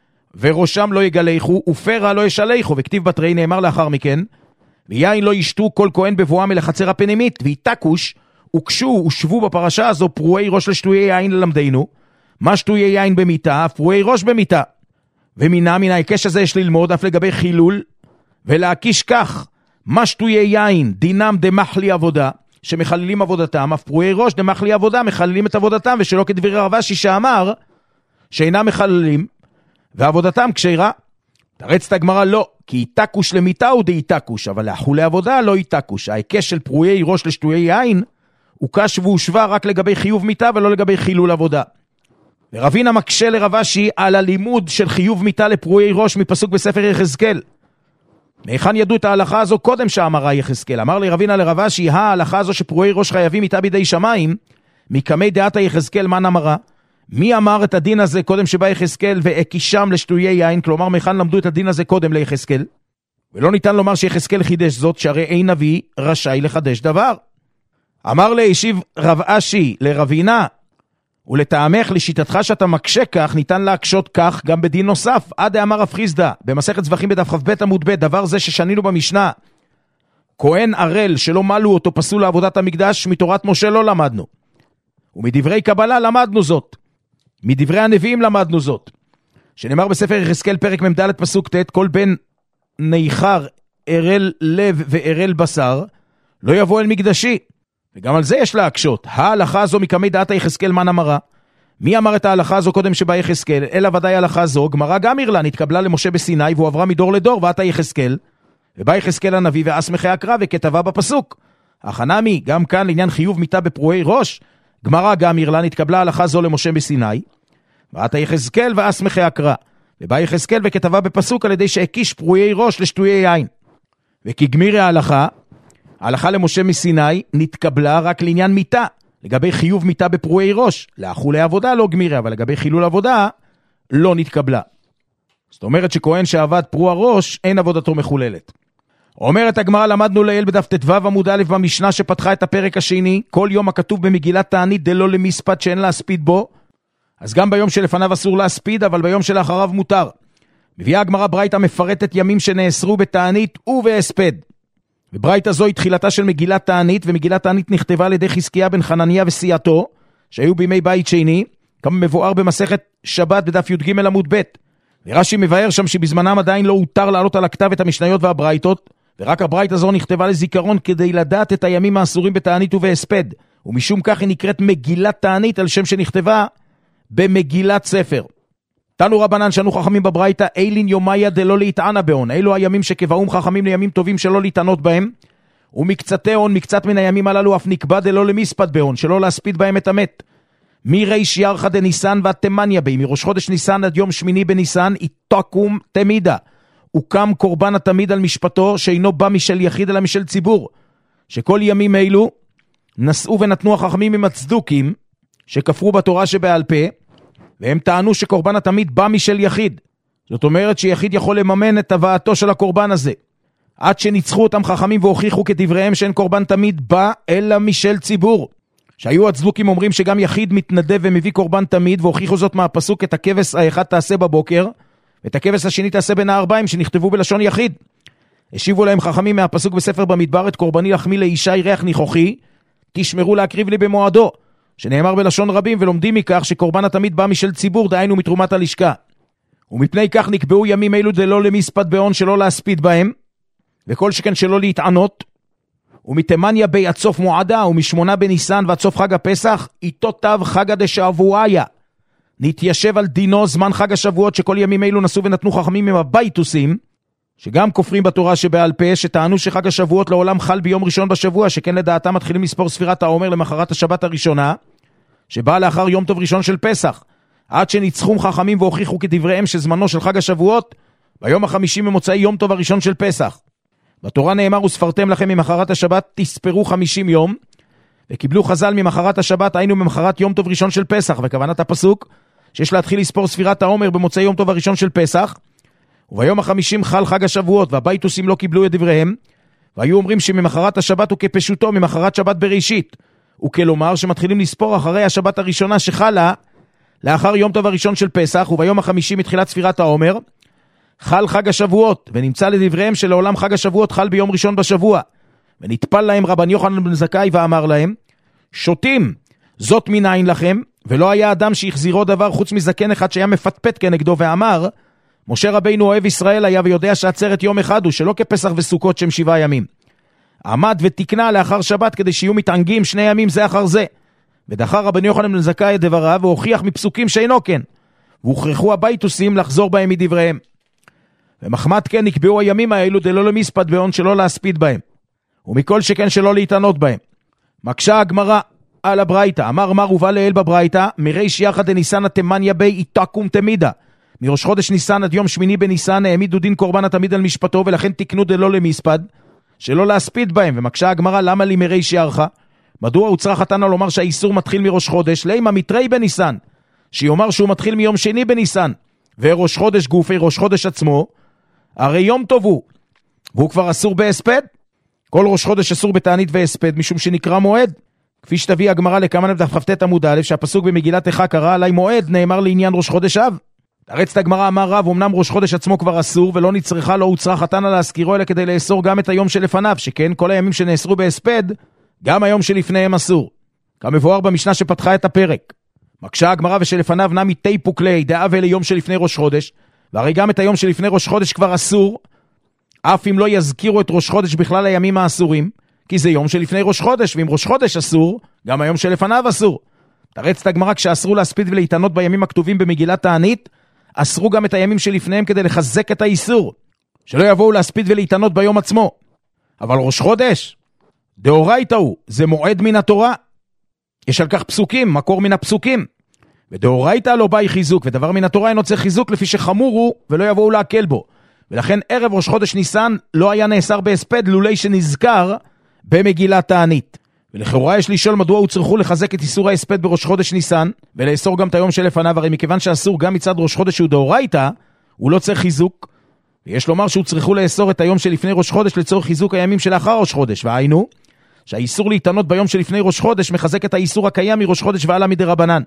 וראשם לא יגלחו ופרע לא ישלחו, וכתיב בתרי נאמר לאחר מכן, ויין לא ישתו כל כהן בבואם אל החצר הפנימית, ויתקוש וקשו ושבו בפרשה הזו פרועי ראש לשטויי יין ללמדנו, מה שטויי יין במיתה, פרועי ראש במיתה. מן ההיקש הזה יש ללמוד אף לגבי חילול, ולהקיש כך, מה שטויי יין דינם דמחלי עבודה, שמחללים עבודתם, אף פרועי ראש דמחלי עבודה מחללים את עבודתם, ושלא כדברי רב אשי שאמר שאינם מחללים ועבודתם כשרה. תרצת הגמרא לא, כי איתקוש למיתה הוא דאיתקוש, אבל לאכולי עבודה לא איתקוש. ההיקש של פרועי ראש לשטויי יין הוא קש והושווה רק לגבי חיוב מיתה ולא לגבי חילול עבודה. ורבינה מקשה לרב אשי על הלימוד של חיוב מיתה לפרועי ראש מפסוק בספר יחזקאל. מהיכן ידעו את ההלכה הזו קודם שאמרה יחזקאל? אמר לי רבינה לרב אשי, ההלכה הזו שפרועי ראש חייבים מיתה בידי שמיים, מקמי דעת יחזקאל מן אמרה? מי אמר את הדין הזה קודם שבא יחזקאל והקישם לשטויי יין? כלומר מהיכן למדו את הדין הזה קודם ליחזקאל? ולא ניתן לומר שיחזקאל חידש זאת, שהרי אין נביא רשאי לחדש דבר. אמר להשיב רב אשי לרבינה, ולטעמך לשיטתך שאתה מקשה כך, ניתן להקשות כך גם בדין נוסף. עד אמר רב חיסדא במסכת זבחים בדף כ"ב עמוד ב', דבר זה ששנינו במשנה, כהן ערל שלא מלו אותו פסול לעבודת המקדש, מתורת משה לא למדנו, ומדברי קבלה למדנו זאת, מדברי הנביאים למדנו זאת, שנאמר בספר יחזקאל פרק מ"ד פסוק ט', כל בן ניחר ערל לב וערל בשר לא יבוא אל מקדשי. וגם על זה יש להקשות. ההלכה הזו מקמי דעת יחזקאל מן אמרה? מי אמר את ההלכה הזו קודם שבא יחזקאל? אלא ודאי ההלכה הזו גמרא גמיר לה, נתקבלה למשה בסיני והועברה מדור לדור, ועתה יחזקאל, ובא יחזקאל הנביא ואסמכי הקרא וכתבה בפסוק. החנמי גם כאן לעניין חיוב מיתה בפרועי ראש, גמרא גמיר לה, נתקבלה ההלכה זו למשה בסיני, ועתה יחזקאל ואסמכי הקרא, ובא יחזקאל וכתבה בפסוק על ידי שהקיש פרועי ראש לשטויי יין. וכגמיר ההלכה למשה מסיני נתקבלה רק לעניין מיתה, לגבי חיוב מיתה בפרועי ראש. לאכולי עבודה לא גמירה, אבל לגבי חילול עבודה לא נתקבלה. זאת אומרת שכהן שעבד פרוע ראש אין עבודתו מחוללת. אומרת הגמרא, למדנו לעיל בדף ט"ו עמוד א' במשנה שפתחה את הפרק השני, כל יום הכתוב במגילת תענית דלא למספד שאין להספיד בו, אז גם ביום שלפניו אסור להספיד, אבל ביום שלאחריו מותר. מביאה הגמרא ברייתא מפרטת ימים שנאסרו בתענית ובהספד. וברייתא זו היא תחילתה של מגילת תענית, ומגילת תענית נכתבה על ידי חזקיה בן חנניה וסיעתו, שהיו בימי בית שני, כמה מבואר במסכת שבת בדף י"ג עמוד ב'. ורש"י מבאר שם שבזמנם עדיין לא הותר לעלות על הכתב את המשניות והברייתות, ורק הברייתא זו נכתבה לזיכרון כדי לדעת את הימים האסורים בתענית ובהספד, ומשום כך היא נקראת מגילת תענית על שם שנכתבה במגילת ספר. תנו רבנן שנו חכמים בברייתא, אילין יומיה דלא להתענה בהון, אלו הימים שקבעום חכמים לימים טובים שלא להתענות בהם, ומקצתי הון, מקצת מן הימים הללו אף נקבע דלא למספד בהון, שלא להספיד בהם את המת. מריש ירחא דניסן ועד תמניה בי, מראש חודש ניסן עד יום שמיני בניסן, איתקום תמידה, וקם קורבן התמיד על משפטו, שאינו בא משל יחיד אלא משל ציבור, שכל ימים אלו נשאו ונתנו החכמים עם הצדוקים, שכפרו בתורה שבעל פה, והם טענו שקורבן התמיד בא משל יחיד. זאת אומרת שיחיד יכול לממן את הבאתו של הקורבן הזה. עד שניצחו אותם חכמים והוכיחו כדבריהם שאין קורבן תמיד בא אלא משל ציבור. שהיו הצדוקים אומרים שגם יחיד מתנדב ומביא קורבן תמיד, והוכיחו זאת מהפסוק את הכבש האחד תעשה בבוקר, ואת הכבש השני תעשה בין הארבעים שנכתבו בלשון יחיד. השיבו להם חכמים מהפסוק בספר במדבר, את קורבני לחמי לאישה ריח ניחוחי, תשמרו להקריב לי במועדו, שנאמר בלשון רבים, ולומדים מכך שקורבן התמיד בא משל ציבור, דהיינו מתרומת הלשכה. ומפני כך נקבעו ימים אלו דלא למספד בעון, שלא להספיד בהם, וכל שכן שלא להתענות, ומתימניה בי עד סוף מועדה, ומשמונה בניסן ועד סוף חג הפסח, איתו תו חגא דשבועיה. נתיישב על דינו זמן חג השבועות, שכל ימים אלו נסו ונתנו חכמים עם הבייטוסים, שגם כופרים בתורה שבעל פה, שטענו שחג השבועות לעולם חל ביום ראשון בשבוע, שכן לדעתם מתחילים לספור ספירת העומר למחרת השבת הראשונה, שבאה לאחר יום טוב ראשון של פסח, עד שניצחום חכמים והוכיחו כדבריהם שזמנו של חג השבועות, ביום החמישי ממוצאי יום טוב הראשון של פסח. בתורה נאמר, וספרתם לכם ממחרת השבת, תספרו 50 יום, וקיבלו חז"ל ממחרת השבת, היינו ממחרת יום טוב ראשון של פסח, וכוונת הפסוק, שיש להתחיל לספור ספירת העומר במוצאי יום טוב הראשון של פסח, וביום החמישים חל חג השבועות, והבייטוסים לא קיבלו את דבריהם, והיו אומרים שממחרת השבת הוא כפשוטו, ממחרת שבת בראשית, וכלומר שמתחילים לספור אחרי השבת הראשונה שחלה, לאחר יום טוב הראשון של פסח, וביום החמישי מתחילת ספירת העומר, חל חג השבועות, ונמצא לדבריהם שלעולם חג השבועות חל ביום ראשון בשבוע, ונטפל להם רבן יוחנן בן זכאי ואמר להם, שותים, זאת מנין לכם, ולא היה אדם שהחזירו דבר חוץ מזקן אחד שהיה מפטפט כנגדו ואמר, משה רבינו אוהב ישראל היה ויודע שעצרת יום אחד הוא, שלא כפסח וסוכות שהם 7 ימים. עמד ותקנה לאחר שבת כדי שיהיו מתענגים 2 ימים זה אחר זה. ודחר רבן יוחנן בן זכאי את דבריו והוכיח מפסוקים שאינו כן. והוכרחו הבייטוסים לחזור בהם מדבריהם. ומחמת כן נקבעו הימים האלו דלא למספד בעון, שלא להספיד בהם. ומכל שכן שלא להתענות בהם. מקשה הגמרא על הברייתא, אמר מר ובא לאל בברייתא, מריש יחד דניסן התימניה בי איתקום תמידה. מראש חודש ניסן עד יום שמיני בניסן העמידו דין קורבן התמיד על משפטו, ולכן תקנו דלא למספד, שלא להספיד בהם. ומקשה הגמרא, למה לי מריש ירחה? מדוע הוצרה חתנה לומר שהאיסור מתחיל מראש חודש? לימה מתרי בניסן, שיאמר שהוא מתחיל מיום שני בניסן, וראש חודש גופי ראש חודש עצמו, הרי יום טוב הוא, והוא כבר אסור בהספד. כל ראש חודש אסור בתענית והספד, משום שנקרא מועד. כפי שתביא הגמרא לכמה נבדף חפתת עמוד א', שהפסוק במגילת איכה קרא עלי מועד, נאמר לעניין ראש חודש אב. תרצת הגמרא, אמר רב, אמנם ראש חודש עצמו כבר אסור, ולא נצרכה לא הוצרה חתנה להזכירו, אלא כדי לאסור גם את היום שלפניו, שכן כל הימים שנאסרו בהספד, גם היום שלפניהם אסור. כמבואר במשנה שפתחה את הפרק. מקשה הגמרא, ושלפניו נמי תיפו כלי, דאבה ליום שלפני ראש חודש, והרי גם את היום שלפני ראש חודש כבר אסור, אף אם לא יזכירו את ראש חודש בכלל הימים האסורים, כי זה יום שלפני ראש חודש, ואם ראש חודש אסור, גם היום שלפניו אסור. תרצת הגמרא, כשאסרו להספיד ולהתענות בימים הכתובים במגילת תענית, אסרו גם את הימים שלפניהם כדי לחזק את האיסור, שלא יבואו להספיד ולהתענות ביום עצמו. אבל ראש חודש, דאורייתא הוא, זה מועד מן התורה. יש על כך פסוקים, מקור מן הפסוקים. ודאורייתא לא באי חיזוק, ודבר מן התורה אינו צריך חיזוק לפי שחמור הוא, ולא יבואו להקל בו. ולכן ערב ראש חודש ניסן לא היה נאסר בהספד, לולי שנזכר במגילת תענית. ולכאורה יש לשאול מדוע הוא צריכו לחזק את איסור ההספד בראש חודש ניסן, ולאסור גם את היום שלפניו, הרי מכיוון שאסור גם מצד ראש חודש שהוא דאורייתא, הוא לא צריך חיזוק, ויש לומר שהוא צריכו לאסור את היום שלפני ראש חודש לצורך חיזוק הימים שלאחר ראש חודש, והיינו, שהאיסור להתענות ביום שלפני ראש חודש מחזק את האיסור הקיים מראש חודש ועלה מדרבנן.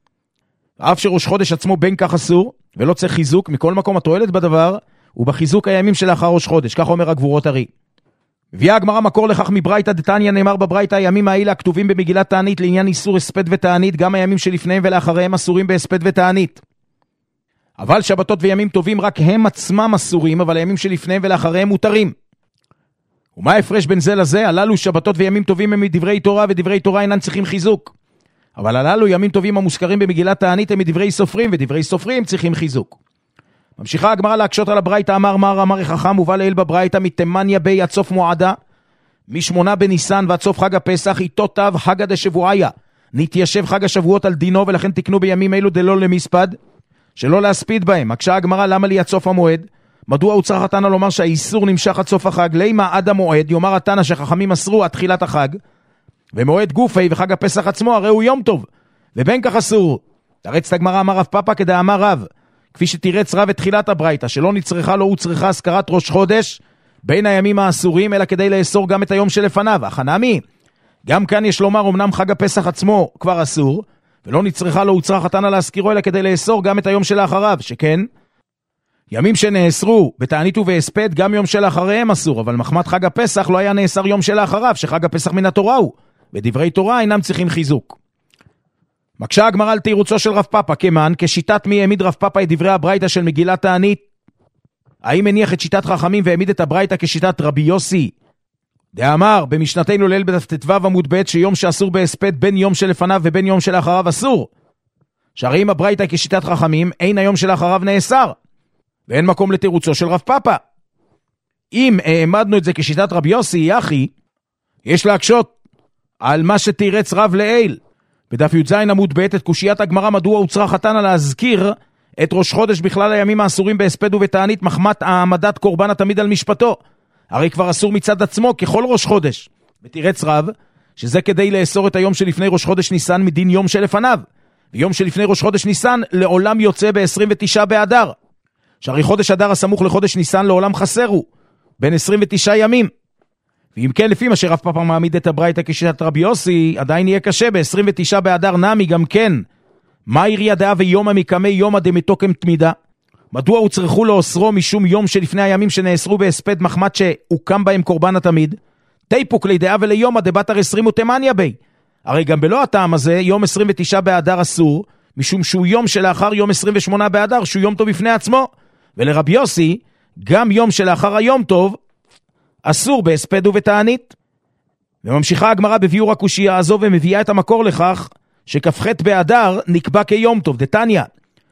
אף שראש חודש עצמו בין כך אסור, ולא צריך חיזוק, מכל מקום התועלת בדבר, הוא בחיזוק הימים שלאחר ראש חודש, כך אומר הגבורות הרי. הביאה הגמרא מקור לכך מברייתא דתניא, נאמר בברייתא, הימים האלה הכתובים במגילת תענית לעניין איסור הספד ותענית, גם הימים שלפניהם ולאחריהם אסורים בהספד ותענית. אבל שבתות וימים טובים רק הם עצמם אסורים, אבל הימים שלפניהם ולאחריהם מותרים. ומה ההפרש בין זה לזה? הללו שבתות וימים טובים הם מדברי תורה, ודברי תורה אינן צריכים חיזוק. אבל הללו ימים טובים המוזכרים במגילת תענית הם מדברי סופרים, ודברי סופרים צריכים חיזוק. ממשיכה הגמרא להקשות על הברייתא, אמר חכם ובא לאל בברייתא, מתימניה בי עד סוף מועדה, משמונה בניסן ועד סוף חג הפסח, איתו תו חגא דשבועיה, נתיישב חג השבועות על דינו, ולכן תקנו בימים אלו דלא למספד, שלא להספיד בהם. מקשה הגמרא, למה לי עד סוף המועד? מדוע הוצרך התנא לומר שהאיסור נמשך עד סוף החג? לימה עד המועד, יאמר התנא שחכמים אסרו עד תחילת החג, ומועד גופי וחג הפסח עצמו הרי הוא יום טוב, ובין כך אסור. תרצת הגמרא, אמר רב פאפא כדאמר רב, כפי שתירץ רב את תחילת הברייתא, שלא נצרכה לא הוצרכה הזכרת ראש חודש בין הימים האסורים, אלא כדי לאסור גם את היום שלפניו. החנמי, גם כאן יש לומר, אמנם חג הפסח עצמו כבר אסור, ולא נצרכה לא הוצרך התנא להזכירו, אלא כדי לאסור גם את היום שלאחריו, שכן ימים שנאסרו בתענית ובהספד, גם יום שלאחריהם אסור, אבל מחמת חג הפסח לא היה נאסר יום שלאחריו, שחג הפסח מן התורה הוא, ודברי תורה אינם צריכים חיזוק. מקשה הגמרא על תירוצו של רב פאפא, כמן, כשיטת מי העמיד רב פאפא את דברי הברייתא של מגילת תענית? האם הניח את שיטת חכמים והעמיד את הברייתא כשיטת רבי יוסי? דאמר במשנתנו ליל בדף ט"ו עמוד ב' שיום שאסור בהספד בין יום שלפניו ובין יום שלאחריו אסור. שהרי אם הברייתא כשיטת חכמים, אין היום שלאחריו נאסר. ואין מקום לתירוצו של רב פאפא. אם העמדנו את זה כשיטת רבי יוסי, יחי, יש להקשות על מה שתירץ רב לעיל. בדף י"ז עמוד ב' את קושיית הגמרא מדוע הוצרה חתנה להזכיר את ראש חודש בכלל הימים האסורים בהספד ובתענית מחמת העמדת קורבן התמיד על משפטו. הרי כבר אסור מצד עצמו ככל ראש חודש. ותירץ רב שזה כדי לאסור את היום שלפני ראש חודש ניסן מדין יום שלפניו. ויום שלפני ראש חודש ניסן לעולם יוצא ב-29 באדר. שהרי חודש אדר הסמוך לחודש ניסן לעולם חסרו, בין 29 ימים. ואם כן, לפי מה שרב פאפא מעמיד את הברייתא כשיטת רבי יוסי, עדיין יהיה קשה, ב-29 באדר נמי גם כן. מה עיריה דעה ויומא מקמי יומא דמתוקם תמידה? מדוע הוצרכו לאוסרו משום יום שלפני הימים שנאסרו בהספד מחמת שהוקם בהם קורבן התמיד? תיפוק לידעה וליומא דבתר 20 ותמניה בי. הרי גם בלא הטעם הזה, יום 29 באדר אסור, משום שהוא יום שלאחר יום 28 באדר, שהוא יום טוב בפני עצמו. ולרבי יוסי, גם יום שלאחר היום טוב, אסור בהספד ובתענית. וממשיכה הגמרא בביאור הקושייה הזו, ומביאה את המקור לכך, שכ"ח באדר נקבע כיום טוב. דתניא,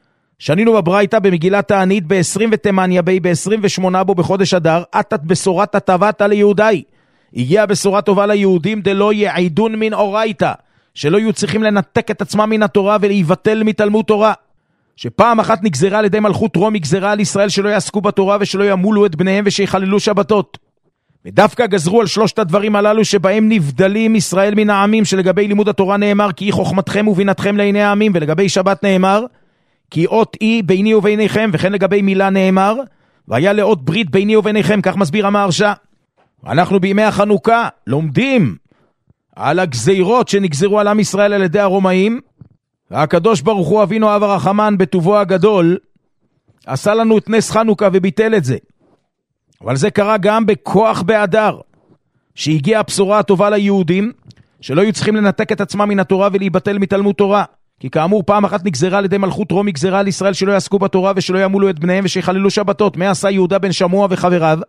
שנינו בברייתא במגילת תענית ב-20 ותמניה בי, ב-28 בו בחודש אדר, עתת בשורת הטבת ליהודי. הגיעה בשורה טובה ליהודים, דלא יעידון מן אורייתא, שלא יהיו צריכים לנתק את עצמם מן התורה ולהיבטל מתלמוד תורה. שפעם אחת נגזרה על ידי מלכות רום, נגזרה על ישראל שלא יעסקו בתורה ושלא ימולו את בניהם ושיחללו שבתות. ודווקא גזרו על שלושת הדברים הללו שבהם נבדלים ישראל מן העמים, שלגבי לימוד התורה נאמר כי היא חוכמתכם ובינתכם לעיני העמים, ולגבי שבת נאמר כי אות היא ביני וביניכם, וכן לגבי מילה נאמר והיה לאות ברית ביני וביניכם, כך מסביר המהרש"א. אנחנו בימי החנוכה לומדים על הגזירות שנגזרו על עם ישראל על ידי הרומאים, והקדוש ברוך הוא אבינו אב הרחמן בטובו הגדול עשה לנו את נס חנוכה וביטל את זה. אבל זה קרה גם בכוח באדר, שהגיעה הבשורה הטובה ליהודים שלא היו צריכים לנתק את עצמם מן התורה ולהיבטל מתלמוד תורה. כי כאמור פעם אחת נגזרה על ידי מלכות רום, נגזרה על ישראל שלא יעסקו בתורה ושלא ימולו את בניהם ושיחללו שבתות. מה עשה יהודה בן שמוע וחבריו?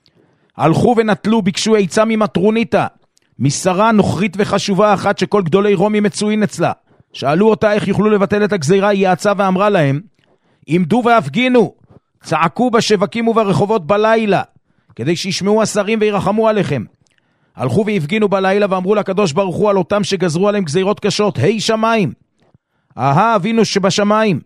הלכו ונטלו, ביקשו עצה ממטרוניתא, משרה נוכרית וחשובה אחת שכל גדולי רומי מצוין אצלה. שאלו אותה איך יוכלו לבטל את הגזירה, היא יעצה ואמרה להם, עמדו והפגינו, צעקו בשווקים וברחובות בלילה, כדי שישמעו השרים וירחמו עליכם. הלכו והפגינו בלילה ואמרו לקדוש ברוך הוא על אותם שגזרו עליהם גזירות קשות, היי שמיים, אבינו שבשמיים.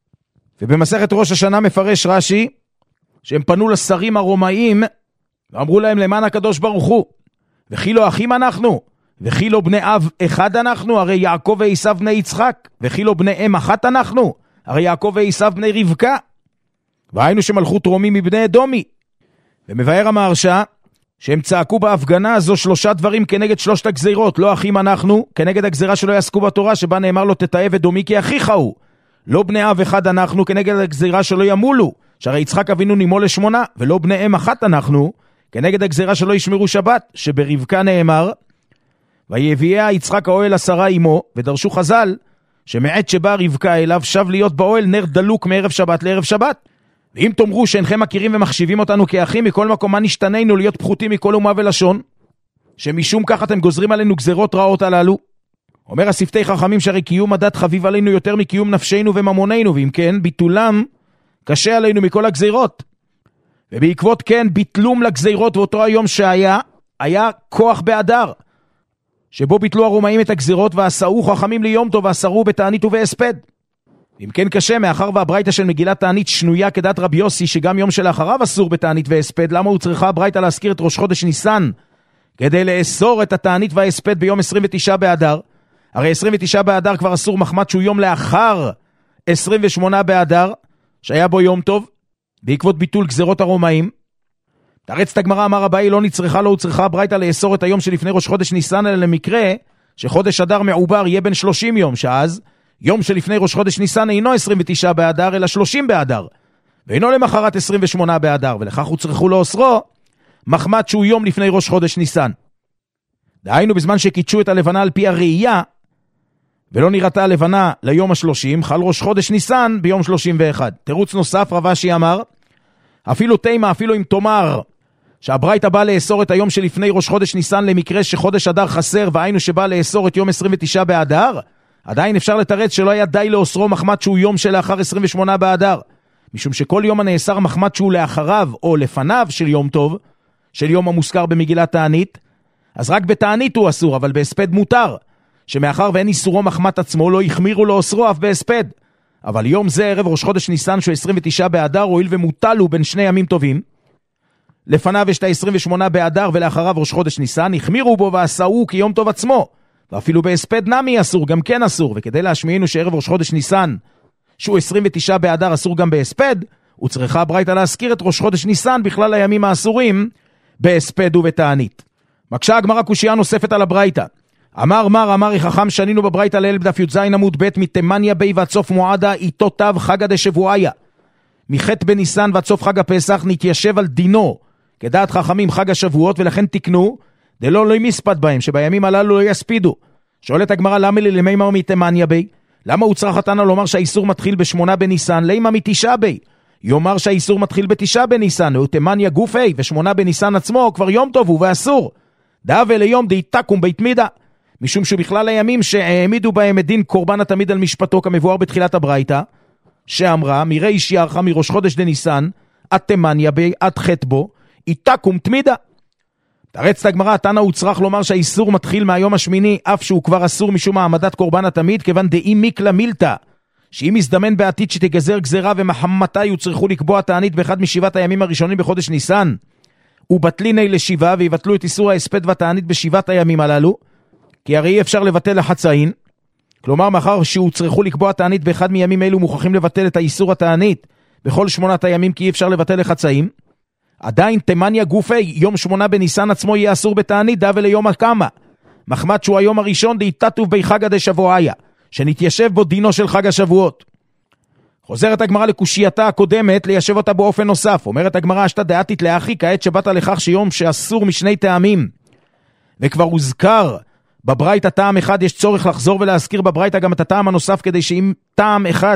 ובמסכת ראש השנה מפרש רש"י, שהם פנו לשרים הרומאים, ואמרו להם למען הקדוש ברוך הוא, וכי לא אחים אנחנו, וכי לא בני אב אחד אנחנו, הרי יעקב ועשיו בני יצחק, וכי לא בני אם אחת אנחנו, הרי יעקב ועשיו בני רבקה. והיינו שמלכות רומי מבני אדומי. ומבאר המהרש"א שהם צעקו בהפגנה הזו שלושה דברים כנגד שלושת הגזירות. לא אחים אנחנו, כנגד הגזירה שלא יעסקו בתורה, שבה נאמר לו תתאהב אדומי כי אחיך הוא. לא בני אב אחד אנחנו, כנגד הגזירה שלא ימולו, שהרי יצחק אבינו נימו ל8, ולא בני אם אחת אנחנו, כנגד הגזירה שלא ישמרו שבת, שברבקה נאמר ויביאה יצחק האוהל 10 עמו, ודרשו חז"ל שמעת שבא רבקה אליו שב להיות באוהל נר דלוק מערב שבת לערב שבת. ואם תאמרו שאינכם מכירים ומחשיבים אותנו כאחים, מכל מקום מה נשתננו להיות פחותים מכל אומה ולשון, שמשום כך אתם גוזרים עלינו גזירות רעות הללו? אומר השפתי חכמים שהרי קיום הדת חביב עלינו יותר מקיום נפשנו וממוננו, ואם כן ביטולם קשה עלינו מכל הגזירות. ובעקבות כן ביטלום לגזירות, ואותו היום היה כוח באדר, שבו ביטלו הרומאים את הגזירות ועשאו חכמים ליום טוב ועשרו בתענית ובהספד. אם כן קשה, מאחר והברייתא של מגילת תענית שנויה כדת רבי יוסי שגם יום שלאחריו אסור בתענית והספד, למה הוא צריכה הברייתא להזכיר את ראש חודש ניסן כדי לאסור את התענית וההספד ביום 29 באדר? הרי 29 באדר כבר אסור מחמת שהוא יום לאחר 28 באדר שהיה בו יום טוב בעקבות ביטול גזירות הרומאים. תרץ את הגמרא, אמר אביי לא נצרכה, לא הוצרכה הברייתא לאסור את היום שלפני ראש חודש ניסן, אלא למקרה שחודש אדר מעובר יהיה בין 30 יום, שאז יום שלפני ראש חודש ניסן אינו 29 באדר אלא 30 באדר, ואינו למחרת 28 באדר, ולכך הוא צריכו לאוסרו, מחמת שהוא יום לפני ראש חודש ניסן. דהיינו בזמן שקידשו את הלבנה על פי הראייה, ולא נראתה הלבנה ליום ה-30, חל ראש חודש ניסן ביום 31. תירוץ נוסף, רב אשי אמר, אפילו תימה, אפילו אם תאמר, שהברייתא בא לאסור את היום שלפני ראש חודש ניסן למקרה שחודש אדר חסר, והיינו שבא לאסור את יום 29 באדר, עדיין אפשר לתרץ שלא היה די לאוסרו מחמת שהוא יום שלאחר 28 באדר, משום שכל יום הנאסר מחמת שהוא לאחריו או לפניו של יום טוב, של יום המוזכר במגילת תענית, אז רק בתענית הוא אסור, אבל בהספד מותר, שמאחר ואין איסורו מחמת עצמו, לא יחמירו לאוסרו אף בהספד. אבל יום זה ערב ראש חודש ניסן שהוא 29 באדר, הואיל ומוטל הוא בין שני ימים טובים, לפניו יש את ה-28 באדר ולאחריו ראש חודש ניסן, החמירו בו ועשאו כיום טוב עצמו, ואפילו בהספד נמי אסור, גם כן אסור, וכדי להשמיענו שערב ראש חודש ניסן שהוא 29 באדר אסור גם בהספד, הוא צריכה הברייתא להזכיר את ראש חודש ניסן בכלל הימים האסורים בהספד ובתענית. מקשה הגמרא קושיה נוספת על הברייתא. אמר חכם שנינו בברייתא ליל בדף י"ז עמוד ב' מתימניה בי ועד סוף מועדה איתו תו חגא דשבועיה. מחטא בניסן ועד סוף חג הפסח נתיישב על דינו כדעת חכמים חג השבועות, ולכן תקנו דלא מספד בהם, שבימים הללו לא יספידו. שואלת הגמרא למה למימר מתימניה בי? למה הוא צריך התנא לומר שהאיסור מתחיל ב8 בניסן? לימה מתשעה בי? יאמר שהאיסור מתחיל ב9 בניסן, ותימניה גופי, ו8 בניסן עצמו כבר יום טוב הוא ואסור. דאבה ליום דאיתקום בית מידה, משום שבכלל הימים שהעמידו בהם את דין קורבן התמיד על משפטו כמבואר בתחילת הברייתא, שאמרה מריש ירחה מראש חודש דניסן עד תימניה בי עד חטא בו איתקום תמידה. תרץ הגמרא התנא הוא צריך לומר שהאיסור מתחיל מהיום השמיני אף שהוא כבר אסור משום העמדת קורבן התמיד, כיוון דאי מיקלה מילתא, שאם יזדמן בעתיד שתגזר גזרה ומחמתי יצטרכו לקבוע תענית באחד משבעת הימים הראשונים בחודש ניסן, ובטליני לשבעה ויבטלו את איסור ההספד והתענית בשבעת הימים הללו, כי הרי אי אפשר לבטל לחצאין. כלומר מאחר שהוא צריכו לקבוע תענית באחד מימים אלו מוכרחים לבטל את האיסור התענית בכל 8 הימים, כי אי אפשר לבטל לחצאים. עדיין תימניה גופי, יום 8 בניסן עצמו יהיה אסור בתענית דאבה ליום הקמה, מחמת שהוא היום הראשון דאיתתו בי חגא דשבועיה, שנתיישב בו דינו של חג השבועות. חוזרת הגמרא לקושייתה הקודמת ליישב אותה באופן נוסף. אומרת הגמרא אשתא דעתית לאחי, כעת שבאת לכך שיום שאסור משני טעמים וכבר הוזכר בברייתא טעם אחד, יש צורך לחזור ולהזכיר בברייתא גם את הטעם הנוסף, כדי שאם טעם אחד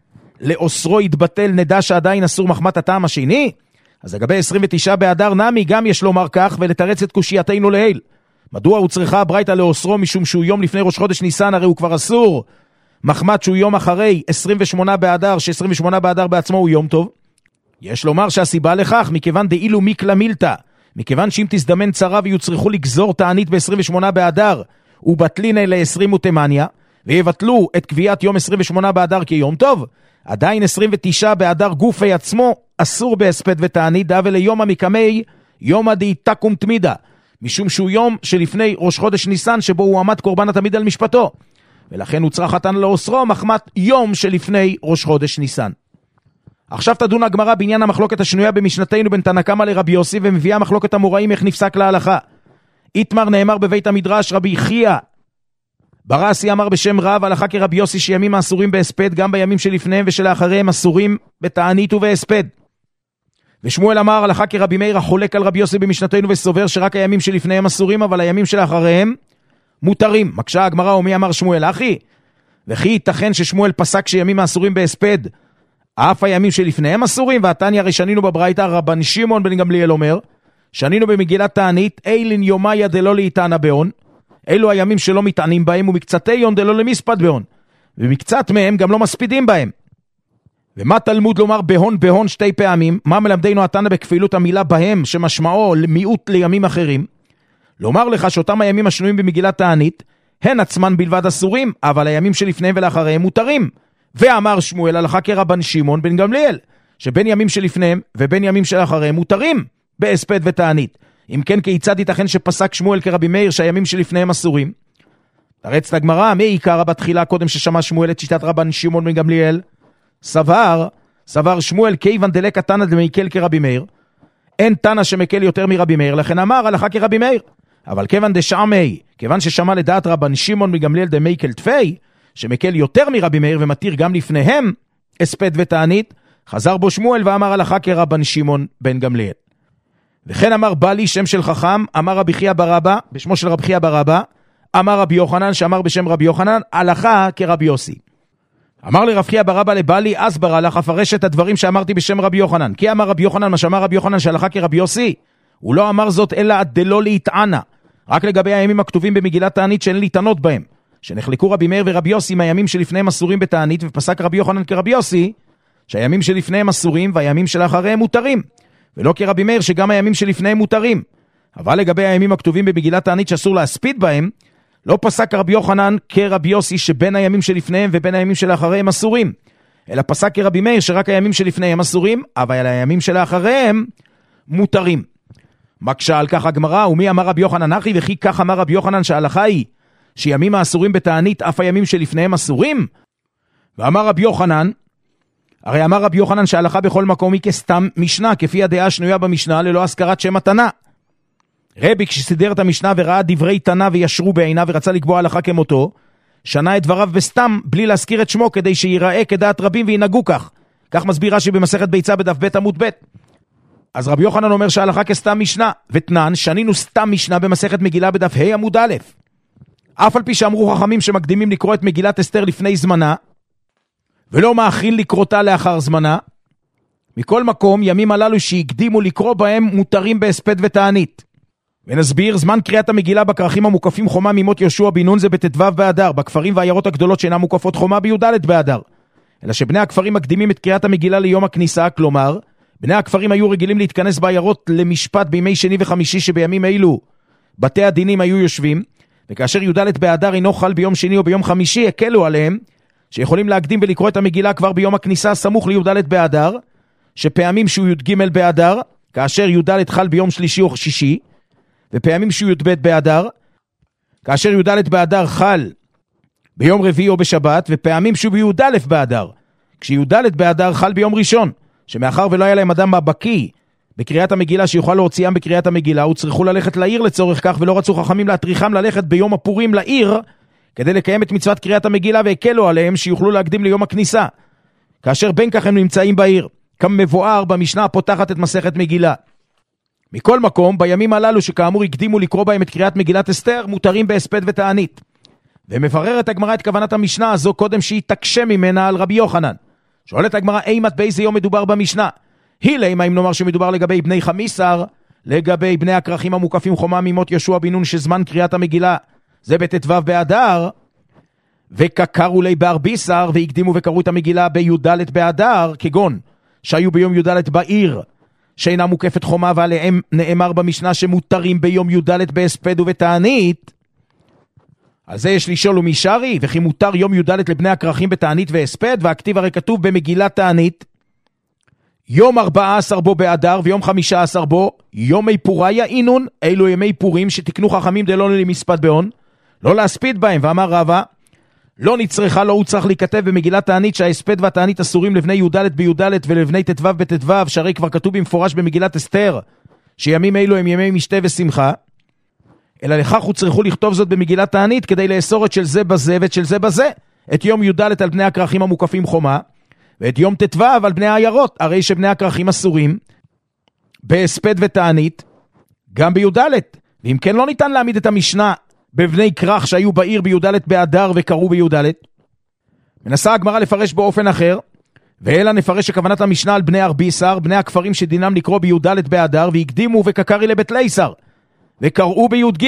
לאוסרו יתבטל נדע שעדיין אסור מחמת הטעם השני. אז לגבי 29 באדר נמי גם יש לומר כך ולתרץ את קושייתנו לעיל. מדוע הוא צריכה הברייתא לאוסרו? משום שהוא יום לפני ראש חודש ניסן, הרי הוא כבר אסור מחמת שהוא יום אחרי 28 באדר, ש28 באדר בעצמו הוא יום טוב. יש לומר שהסיבה לכך מכיוון דאילו מיקלה מילתא, מכיוון שאם תזדמן צרה ויוצרכו לגזור תענית ב28 באדר ובטליני ל20 ותימניה, ויבטלו את קביעת יום 28 באדר כיום טוב, עדיין 29 באדר גופי עצמו אסור בהספד ותענית דאבה ליום המקמי יום דאיתקום תמידה, משום שהוא יום שלפני ראש חודש ניסן שבו הוא עמד קורבן התמיד על משפטו, ולכן הוא צריך התנא לאוסרו מחמת יום שלפני ראש חודש ניסן. עכשיו תדון הגמרא בעניין המחלוקת השנויה במשנתנו בין תנא קמא לרבי יוסי, ומביאה מחלוקת המוראים איך נפסק להלכה. איתמר נאמר בבית המדרש רבי חייא ברסי אמר בשם רב, הלכה כרבי יוסי שימים האסורים בהספד גם בימים שלפניהם ושלאחריהם אסורים בתענית ובהספד. ושמואל אמר הלכה כרבי מאיר החולק על רבי יוסי במשנתנו וסובר שרק הימים שלפניהם אסורים אבל הימים שלאחריהם מותרים. מקשה הגמרא ומי אמר שמואל אחי? וכי ייתכן ששמואל פסק שימים האסורים בהספד אף הימים שלפניהם אסורים? והתניא הרי שנינו בברייתא רבן שמעון בן גמליאל אומר שנינו במגילת תענית אילין יומיה דלא להתענה בהון, אלו הימים שלא מתענים בהם, ומקצתי יום דלא למספד בהון, ומקצת מהם גם לא מספידים בהם. ומה תלמוד לומר בהון 2 פעמים? מה מלמדנו התנא בכפילות המילה בהם שמשמעו מיעוט לימים אחרים? לומר לך שאותם הימים השנויים במגילת תענית הן עצמן בלבד אסורים, אבל הימים שלפניהם ולאחריהם מותרים. ואמר שמואל הלכה כרבן שמעון בן גמליאל שבין ימים שלפניהם ובין ימים שלאחריהם מותרים בהספד ותענית. אם כן כיצד ייתכן שפסק שמואל כרבי מאיר שהימים שלפניהם אסורים? תרץ הגמרא מי עיקרא בתחילה קודם ששמע שמואל את שיטת רבן שמעון בן גמליאל? סבר שמואל כיוון דלק תנא דמקל כרבי מאיר, אין תנא שמקל יותר מרבי מאיר, לכן אמר הלכה כרבי מאיר. אבל כיוון דשמעי, כיוון ששמע לדעת רבן שמעון בן גמליאל דמקל תפי שמקל יותר מרבי מאיר ומתיר גם לפניהם הספד ותענית, חזר בו שמואל ואמר הלכה כרבן שמעון בן גמליאל. וכן אמר בלי שם של חכם, אמר רבי חייא בר אבא, בשמו של רבי חייא בר אבא, אמר רבי יוחנן שאמר בשם רבי יוחנן, הלכה כרבי יוסי. אמר לרבי חייא בר אבא לבלי, אז ברא לך אפרש את הדברים שאמרתי בשם רבי יוחנן. כי אמר רבי יוחנן מה שאמר רבי יוחנן שהלכה כרבי יוסי, הוא לא אמר זאת אלא עד דלא להתענה, רק לגבי הימים הכתובים במגילת תענית שאין להתענות בהם, שנחלקו רבי מאיר ורבי יוסי מהימים שלפניהם אסורים בתענית, ופסק רבי יוחנן כרבי יוסי שהימים שלפניהם אסורים והימים שלאחריהם מותרים, ולא כרבי מאיר שגם הימים שלפניהם מותרים. אבל לגבי הימים הכתובים במגילת תענית שאסור להספיד בהם, לא פסק רבי יוחנן כרבי יוסי שבין הימים שלפניהם ובין הימים שלאחריהם אסורים, אלא פסק כרבי מאיר שרק הימים שלפניהם אסורים, אבל הימים שלאחריהם מותרים. מקשה על כך הגמרא, ומי אמר רבי יוחנן אחי, וכי כך אמר רבי יוחנן שההלכה היא שימים האסורים בתענית אף הימים שלפניהם אסורים? ואמר רבי יוחנן, הרי אמר רבי יוחנן שההלכה בכל מקום היא כסתם משנה, כפי הדעה השנויה במשנה ללא הזכרת שם התנא. רבי כשסידר את המשנה וראה דברי תנא וישרו בעיניו ורצה לקבוע הלכה כמותו, שנה את דבריו בסתם בלי להזכיר את שמו, כדי שיראה כדעת רבים וינהגו כך. כך מסביר רש"י במסכת ביצה בדף ב' עמוד ב'. אז רבי יוחנן אומר שההלכה כסתם משנה, ותנן שנינו סתם משנה במסכת מגילה בדף ה' עמוד א'. אף על פי שאמרו חכמים שמקדימים לקרוא את מגילת אסתר לפני זמנה, ולא מאחרים לקרותה לאחר זמנה, מכל מקום ימים הללו שהקדימו לקרוא בהם מותרים בהספד ותענית. ונסביר, זמן קריאת המגילה בכרכים המוקפים חומה ממות יהושע בן נון זה בט"ו באדר, בכפרים והעיירות הגדולות שאינן מוקפות חומה בי"ד באדר. אלא שבני הכפרים מקדימים את קריאת המגילה ליום הכניסה, כלומר, בני הכפרים היו רגילים להתכנס בעיירות למשפט בימי שני וחמישי שבימים אילו בתי הדינים היו יושבים, וכאשר י"ד באדר אינו חל ביום שני או ביום חמישי, הקלו עליהם שיכולים להקדים ולקרוא את המגילה כבר ביום הכניסה סמוך לי"ד באדר, שפעמים שהוא י"ג באדר, כאשר י"ד חל ביום שלישי או שישי, ופעמים שהוא י"ב באדר, כאשר י"ד באדר חל ביום רביעי או בשבת, ופעמים שהוא י"א באדר, כשי"ד באדר חל ביום ראשון, שמאחר ולא היה להם אדם בקיא בקריאת המגילה שיוכל להוציאם בקריאת המגילה, וצריכו ללכת לעיר לצורך כך, ולא רצו חכמים להטריחם ללכת ביום הפורים לעיר, כדי לקיים את מצוות קריאת המגילה, והקלו עליהם שיוכלו להקדים ליום הכניסה, כאשר בין כך הם נמצאים בעיר, כמבואר במשנה הפותחת את מסכת מגילה. מכל מקום, בימים הללו שכאמור הקדימו לקרוא בהם את קריאת מגילת אסתר, מותרים בהספד ותענית. ומבררת הגמרא את כוונת המשנה הזו קודם שהיא תקשה ממנה על רבי יוחנן. שואלת הגמרא, אימת באיזה יום מדובר במשנה? היא לימה אם נאמר שמדובר לגבי בני חמיסר, לגבי בני הכרכים המוקפים חומה ממות יהושע בן נון שזמן קריאת המגילה זה בט"ו באדר, וקקרו לי בארביסר והקדימו וקראו את המגילה בי"ד באדר, כגון שהיו ביום י"ד בעיר שאינה מוקפת חומה, ועליהם נאמר במשנה שמותרים ביום י"ד בהספד ובתענית. על זה יש לשאול ומי שרי, וכי מותר יום י"ד לבני הכרכים בתענית והספד, והכתיב הרי כתוב במגילת תענית יום 14 בו באדר ויום 15 בו יומי פוריה אינון, אלו ימי פורים שתקנו חכמים דלא למספד בהון, לא להספיד בהם. ואמר רבא, לא נצרכה, לא הוא צריך להיכתב במגילת תענית שההספד והתענית אסורים לבני י"ד בי"ד ולבני ט"ו בט"ו, שהרי כבר כתוב במפורש במגילת אסתר שימים אלו הם ימי משתה ושמחה, אלא לכך הוא צריכו לכתוב זאת במגילת תענית כדי לאסור את של זה בזה ואת של זה בזה, את יום י"ד על בני הכרכים המוקפים חומה ואת יום ט"ו על בני העיירות, הרי שבני הכרכים אסורים בהספד ותענית גם בי"ד. ואם כן לא ניתן להעמיד את המשנה בבני כרך שהיו בעיר בי"ד באדר וקראו בי"ד. מנסה הגמרא לפרש באופן אחר, ואלה נפרש שכוונת המשנה על בני ארביסר, בני הכפרים שדינם לקרוא בי"ד באדר, והקדימו וקקרי לבית ליסר וקראו בי"ג,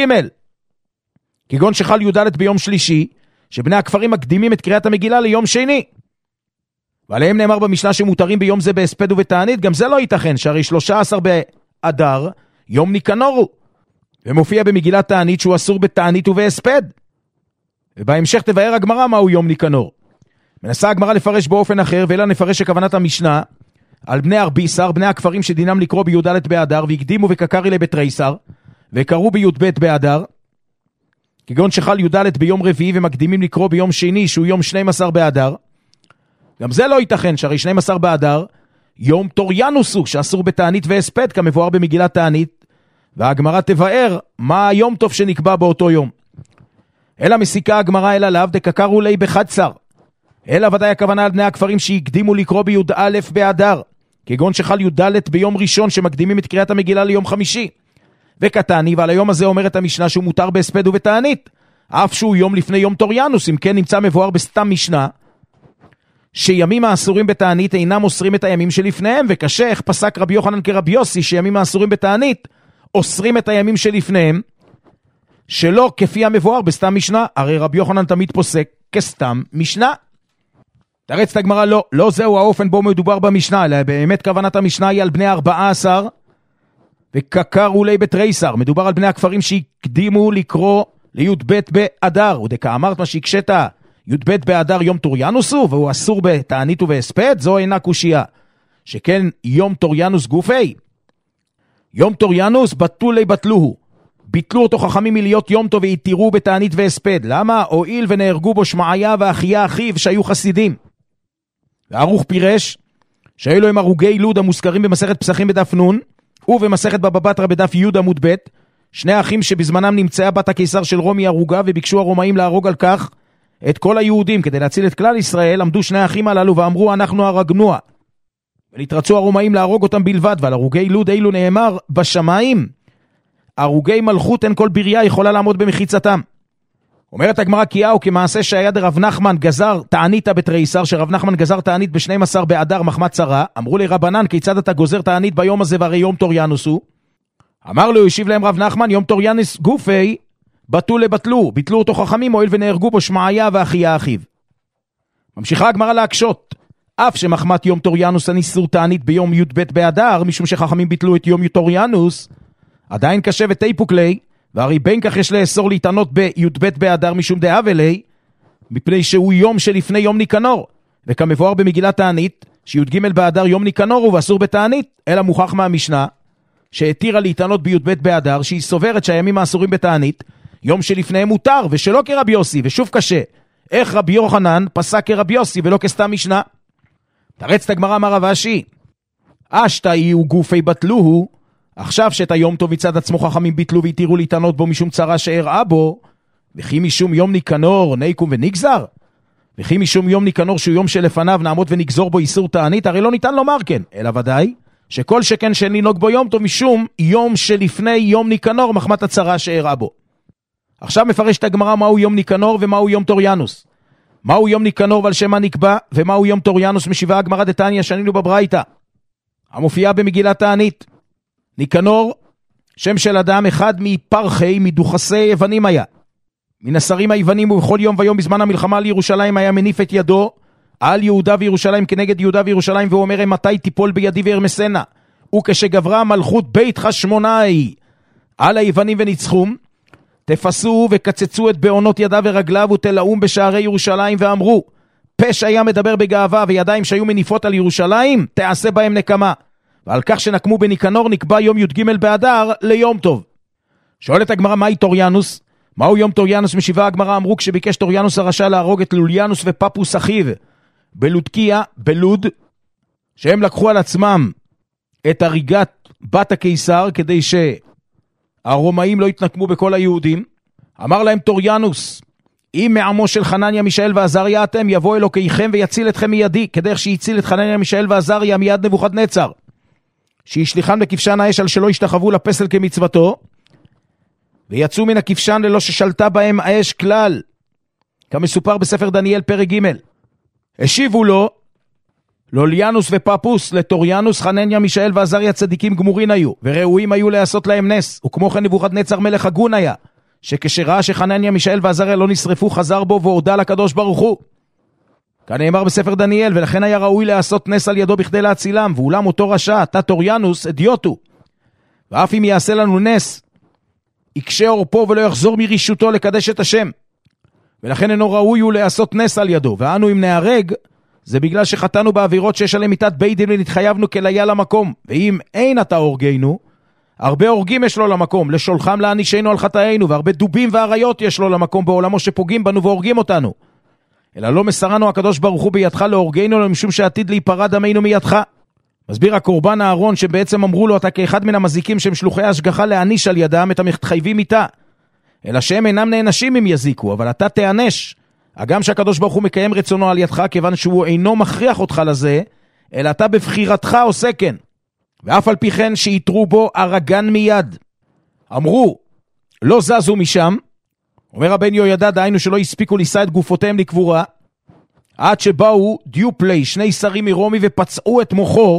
כגון שחל י"ד ביום שלישי, שבני הכפרים מקדימים את קריאת המגילה ליום שני, ועליהם נאמר במשנה שמותרים ביום זה בהספד ובתענית. גם זה לא ייתכן, שהרי 13 באדר יום ניקנורו, ומופיע במגילת תענית שהוא אסור בתענית ובהספד, ובהמשך תבאר הגמרא מהו יום ניקנור. מנסה הגמרא לפרש באופן אחר, ואלה נפרש שכוונת המשנה על בני ארביסר, בני הכפרים שדינם לקרוא בי"ד באדר, והקדימו וקקרי לבית ליסר וקראו בי"ב באדר, כגון שחל י"ד ביום רביעי ומקדימים לקרוא ביום שני שהוא יום 12 באדר. גם זה לא ייתכן, שהרי 12 באדר יום טוריאנוס הוא שאסור בתענית והספד כמבואר במגילת תענית, והגמרא תבאר מה היום טוב שנקבע באותו יום. אלא מסיקה הגמרא אלא לאו דקקרו לי בחצר, אלא ודאי הכוונה על בני הכפרים שהקדימו לקרוא בי"א באדר, כגון שחל י"ד ביום ראשון שמקדימים את קריאת המגילה ליום חמישי. וקטני, ועל היום הזה אומרת המשנה שהוא מותר בהספד ובתענית, אף שהוא יום לפני יום טוריאנוס. אם כן נמצא מבואר בסתם משנה, שימים האסורים בתענית אינם אוסרים את הימים שלפניהם, וקשה איך פסק רבי יוחנן כרבי יוסי שימים האסורים בתענית אוסרים את הימים שלפניהם, שלא כפי המבואר בסתם משנה. הרי רבי יוחנן תמיד פוסק כסתם משנה. תרץ את הגמרא, לא זהו האופן בו מדובר במשנה, אלא באמת כוונת המשנה היא על בני 14 וקקר אולי בתריסר. מדובר על בני הכפרים שהקדימו לקרוא לי"ב באדר, ודכאמרת מה שהקשת י"ב באדר יום טוריאנוס הוא, והוא אסור בתענית ובהספד, זו אינה קושיה. שכן יום טוריאנוס גופי, יום טוריאנוס בטולי בטלוהו, ביטלו אותו חכמים מלהיות יום טוב והתירו בתענית והספד. למה? הועיל ונהרגו בו שמעיה ואחיה אחיו שהיו חסידים. וערוך פירש שאלו הם הרוגי לוד המוזכרים במסכת פסחים בדף נון ובמסכת בבא בתרא בדף י' עמוד ב', שני אחים שבזמנם נמצאה בת הקיסר של רומי הרוגה, וביקשו הרומאים להרוג על כך את כל היהודים. כדי להציל את כלל ישראל עמדו שני האחים הללו ואמרו אנחנו הרגנוה, ונתרצו הרומאים להרוג אותם בלבד. ועל הרוגי לוד אילו נאמר בשמיים, הרוגי מלכות אין כל בריה יכולה לעמוד במחיצתם. אומרת הגמרא קיהו כמעשה שהיה דרב נחמן גזר תענית בתריסר, שרב נחמן גזר תענית ב-12 באדר מחמת צרה. אמרו לי רבנן כיצד אתה גוזר תענית ביום הזה והרי יום טוריאנוס הוא? אמר לו, ישיב להם רב נחמן, יום טוריאנוס גופי בטלו לבטלו, ביטלו אותו חכמים הועיל ונהרגו בו שמעיה ואחיה אחיו. ממשיכה הגמרא להקשות, אף שמחמת יום טוריאנוס הניסור תענית ביום י"ב באדר, משום שחכמים ביטלו את יום טוריאנוס, עדיין קשה ותיפוק לי, והרי בין כך יש לאסור להתענות בי"ב באדר משום דאב לי, מפני שהוא יום שלפני יום ניקנור, וכמבואר במגילת תענית, שי"ג באדר יום ניקנור הוא ואסור בתענית, אלא מוכח מהמשנה, שהתירה להתענות בי"ב באדר, שהיא סוברת שהימים האסורים בתענית, יום שלפניהם מותר, ושלא כרבי יוסי, ושוב קשה, איך רבי יוחנן פסק כרבי יוסי ולא כסתם משנה? תרץ את הגמרא אמר רב אשי, אשתאי הוא גופי בטלוהו, עכשיו שאת היום טוב מצד עצמו חכמים ביטלו והתירו להתענות בו משום צרה שאירעה בו, וכי משום יום ניקנור ניקום ונגזר, וכי משום יום ניקנור שהוא יום שלפניו נעמוד ונגזור בו איסור תענית, הרי לא ניתן לומר כן, אלא ודאי שכל שכן שאין לנהוג בו יום טוב משום יום שלפני יום ניקנור מחמת הצרה שאירעה בו. עכשיו מפרש את הגמרא מהו יום ניקנור ומהו יום טוריאנוס. מהו יום ניקנור ועל שם מה נקבע, ומהו יום טוריאנוס משיבה הגמרא דתניא שנינו בברייתא, המופיעה במגילת תענית. ניקנור, שם של אדם אחד מפרחי, מדוכסי יוונים היה. מן השרים היוונים ובכל יום ויום בזמן המלחמה על ירושלים היה מניף את ידו על יהודה וירושלים כנגד יהודה וירושלים, והוא אומר מתי תיפול בידי וארמסנה. וכשגברה מלכות בית חשמונאי על היוונים וניצחום, תפסו וקצצו את בעונות ידיו ורגליו ותלאום בשערי ירושלים ואמרו, פש היה מדבר בגאווה וידיים שהיו מניפות על ירושלים תעשה בהם נקמה. ועל כך שנקמו בניקנור נקבע יום י"ג באדר ליום טוב. שואלת הגמרא מהי טוריאנוס? מהו יום טוריאנוס? משיבה הגמרא אמרו כשביקש טוריאנוס הרשע להרוג את לוליאנוס ופפוס אחיו בלודקיה, בלוד, שהם לקחו על עצמם את הריגת בת הקיסר כדי שהרומאים לא יתנקמו בכל היהודים. אמר להם טוריאנוס, אם מעמו של חנניה מישאל ועזריה אתם, יבוא אלוקיכם ויציל אתכם מידי, כדרך שהציל את חנניה מישאל ועזריה מיד נבוכדנצר, שישליחם לכבשן האש על שלא ישתחוו לפסל כמצוותו, ויצאו מן הכבשן ללא ששלטה בהם האש כלל, כמסופר בספר דניאל פרק ג'. השיבו לו לוליאנוס ופפוס לטוריאנוס, חנניה מישאל ועזריה צדיקים גמורין היו וראויים היו לעשות להם נס. וכמו כן נבוכדנצר מלך הגון היה, שכשראה שחנניה מישאל ועזריה לא נשרפו חזר בו והודה לקדוש ברוך הוא, כנאמר בספר דניאל, ולכן היה ראוי לעשות נס על ידו בכדי להצילם. ואולם אותו רשע, אתה טוריאנוס אדיוטו, ואף אם יעשה לנו נס יקשה עורפו ולא יחזור מרישותו לקדש את השם, ולכן אינו ראוי הוא לעשות נס על ידו. ואנו אם נהרג זה בגלל שחטאנו בעבירות שיש עליהם מיתת בית דין ונתחייבנו כליה למקום, ואם אין אתה הורגנו, הרבה הורגים יש לו למקום לשולחם להענישנו על חטאינו, והרבה דובים ועריות יש לו למקום בעולמו שפוגעים בנו והורגים אותנו, אלא לא מסרנו הקדוש ברוך הוא בידך להורגנו, משום שעתיד להיפרד דמנו מידך. מסביר הקורבן הארון שבעצם אמרו לו אתה כאחד מן המזיקים שהם שלוחי השגחה להעניש על ידם את המתחייבים איתה, אלא שהם אינם נענשים אם יזיקו, אבל אתה תענש הגם שהקדוש ברוך הוא מקיים רצונו על ידך, כיוון שהוא אינו מכריח אותך לזה, אלא אתה בבחירתך עושה כן. ואף על פי כן שיתרו בו ארגן מיד. אמרו, לא זזו משם, אומר הבן יהוידע, דהיינו שלא הספיקו לישא את גופותיהם לקבורה, עד שבאו דיופלי, 2 שרים מרומי, ופצעו את מוחו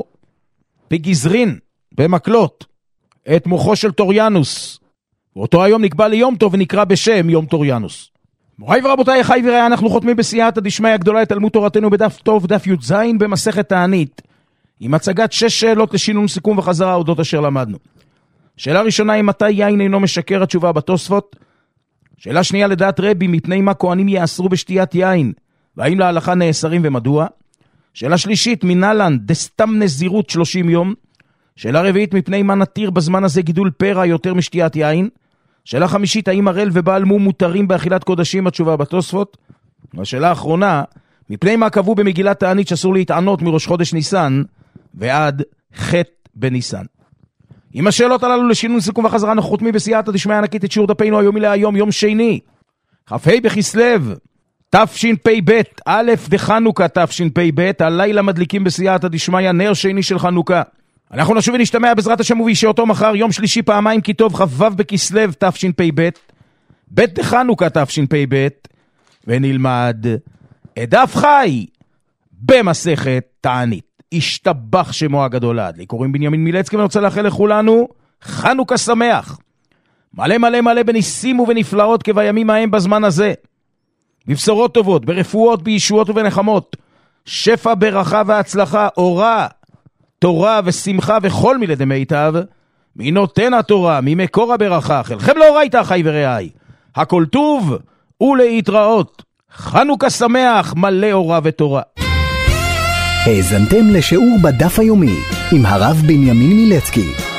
בגזרין, במקלות, את מוחו של טוריאנוס. ואותו היום נקבע ליום טוב ונקרא בשם יום טוריאנוס. מוריי ורבותיי, אחי ורעי, אנחנו חותמים בסייעתא דשמיא הגדולה את תלמוד תורתנו בדף טוב, דף י"ז במסכת תענית, עם הצגת 6 שאלות לשינון סיכום וחזרה אודות אשר למדנו. שאלה ראשונה היא מתי יין אינו משקר, התשובה בתוספות. שאלה שנייה, לדעת רבי, מפני מה כהנים יאסרו בשתיית יין, והאם להלכה נאסרים ומדוע. שאלה שלישית, מנהלן דסתם נזירות 30 יום. שאלה רביעית, מפני מה נתיר בזמן הזה גידול פרע יותר משתיית יין. שאלה חמישית, האם הרל ובעל מום מותרים באכילת קודשים, התשובה בתוספות. והשאלה האחרונה, מפני מה קבעו במגילת תענית שאסור להתענות מראש חודש ניסן ועד ח' בניסן. עם השאלות הללו לשינון סיכום וחזרה, אנחנו חותמים בסייעתא דשמיא ענקית את שיעור דפנו היומי להיום, יום שני, כ"ה בכסלו תשפ"ב, א' דחנוכה תשפ"ב. הלילה מדליקים בסייעתא דשמיא נר שני של חנוכה. אנחנו נשוב ונשתמע בעזרת השם ובישועתו מחר, יום שלישי פעמיים כי טוב, כ"ו בכסלו תשפ"ב, ב' דחנוכה תשפ"ב, ונלמד את דף חי במסכת תענית. השתבח שמו הגדול עד. לי קוראים בנימין מילצקי, ואני רוצה לאחל לכולנו חנוכה שמח, מלא מלא מלא בניסים ובנפלאות כבימים ההם בזמן הזה, בבשורות טובות, ברפואות, בישועות ובנחמות, שפע ברכה והצלחה, אורה, תורה ושמחה וכל מילי דמיטב, מי נותן התורה, ממקור הברכה, חלכם לאורייתא אחי ורעי, הכל טוב ולהתראות. חנוכה שמח, מלא אורה ותורה. האזנתם לשיעור בדף היומי עם הרב בנימין מילצקי.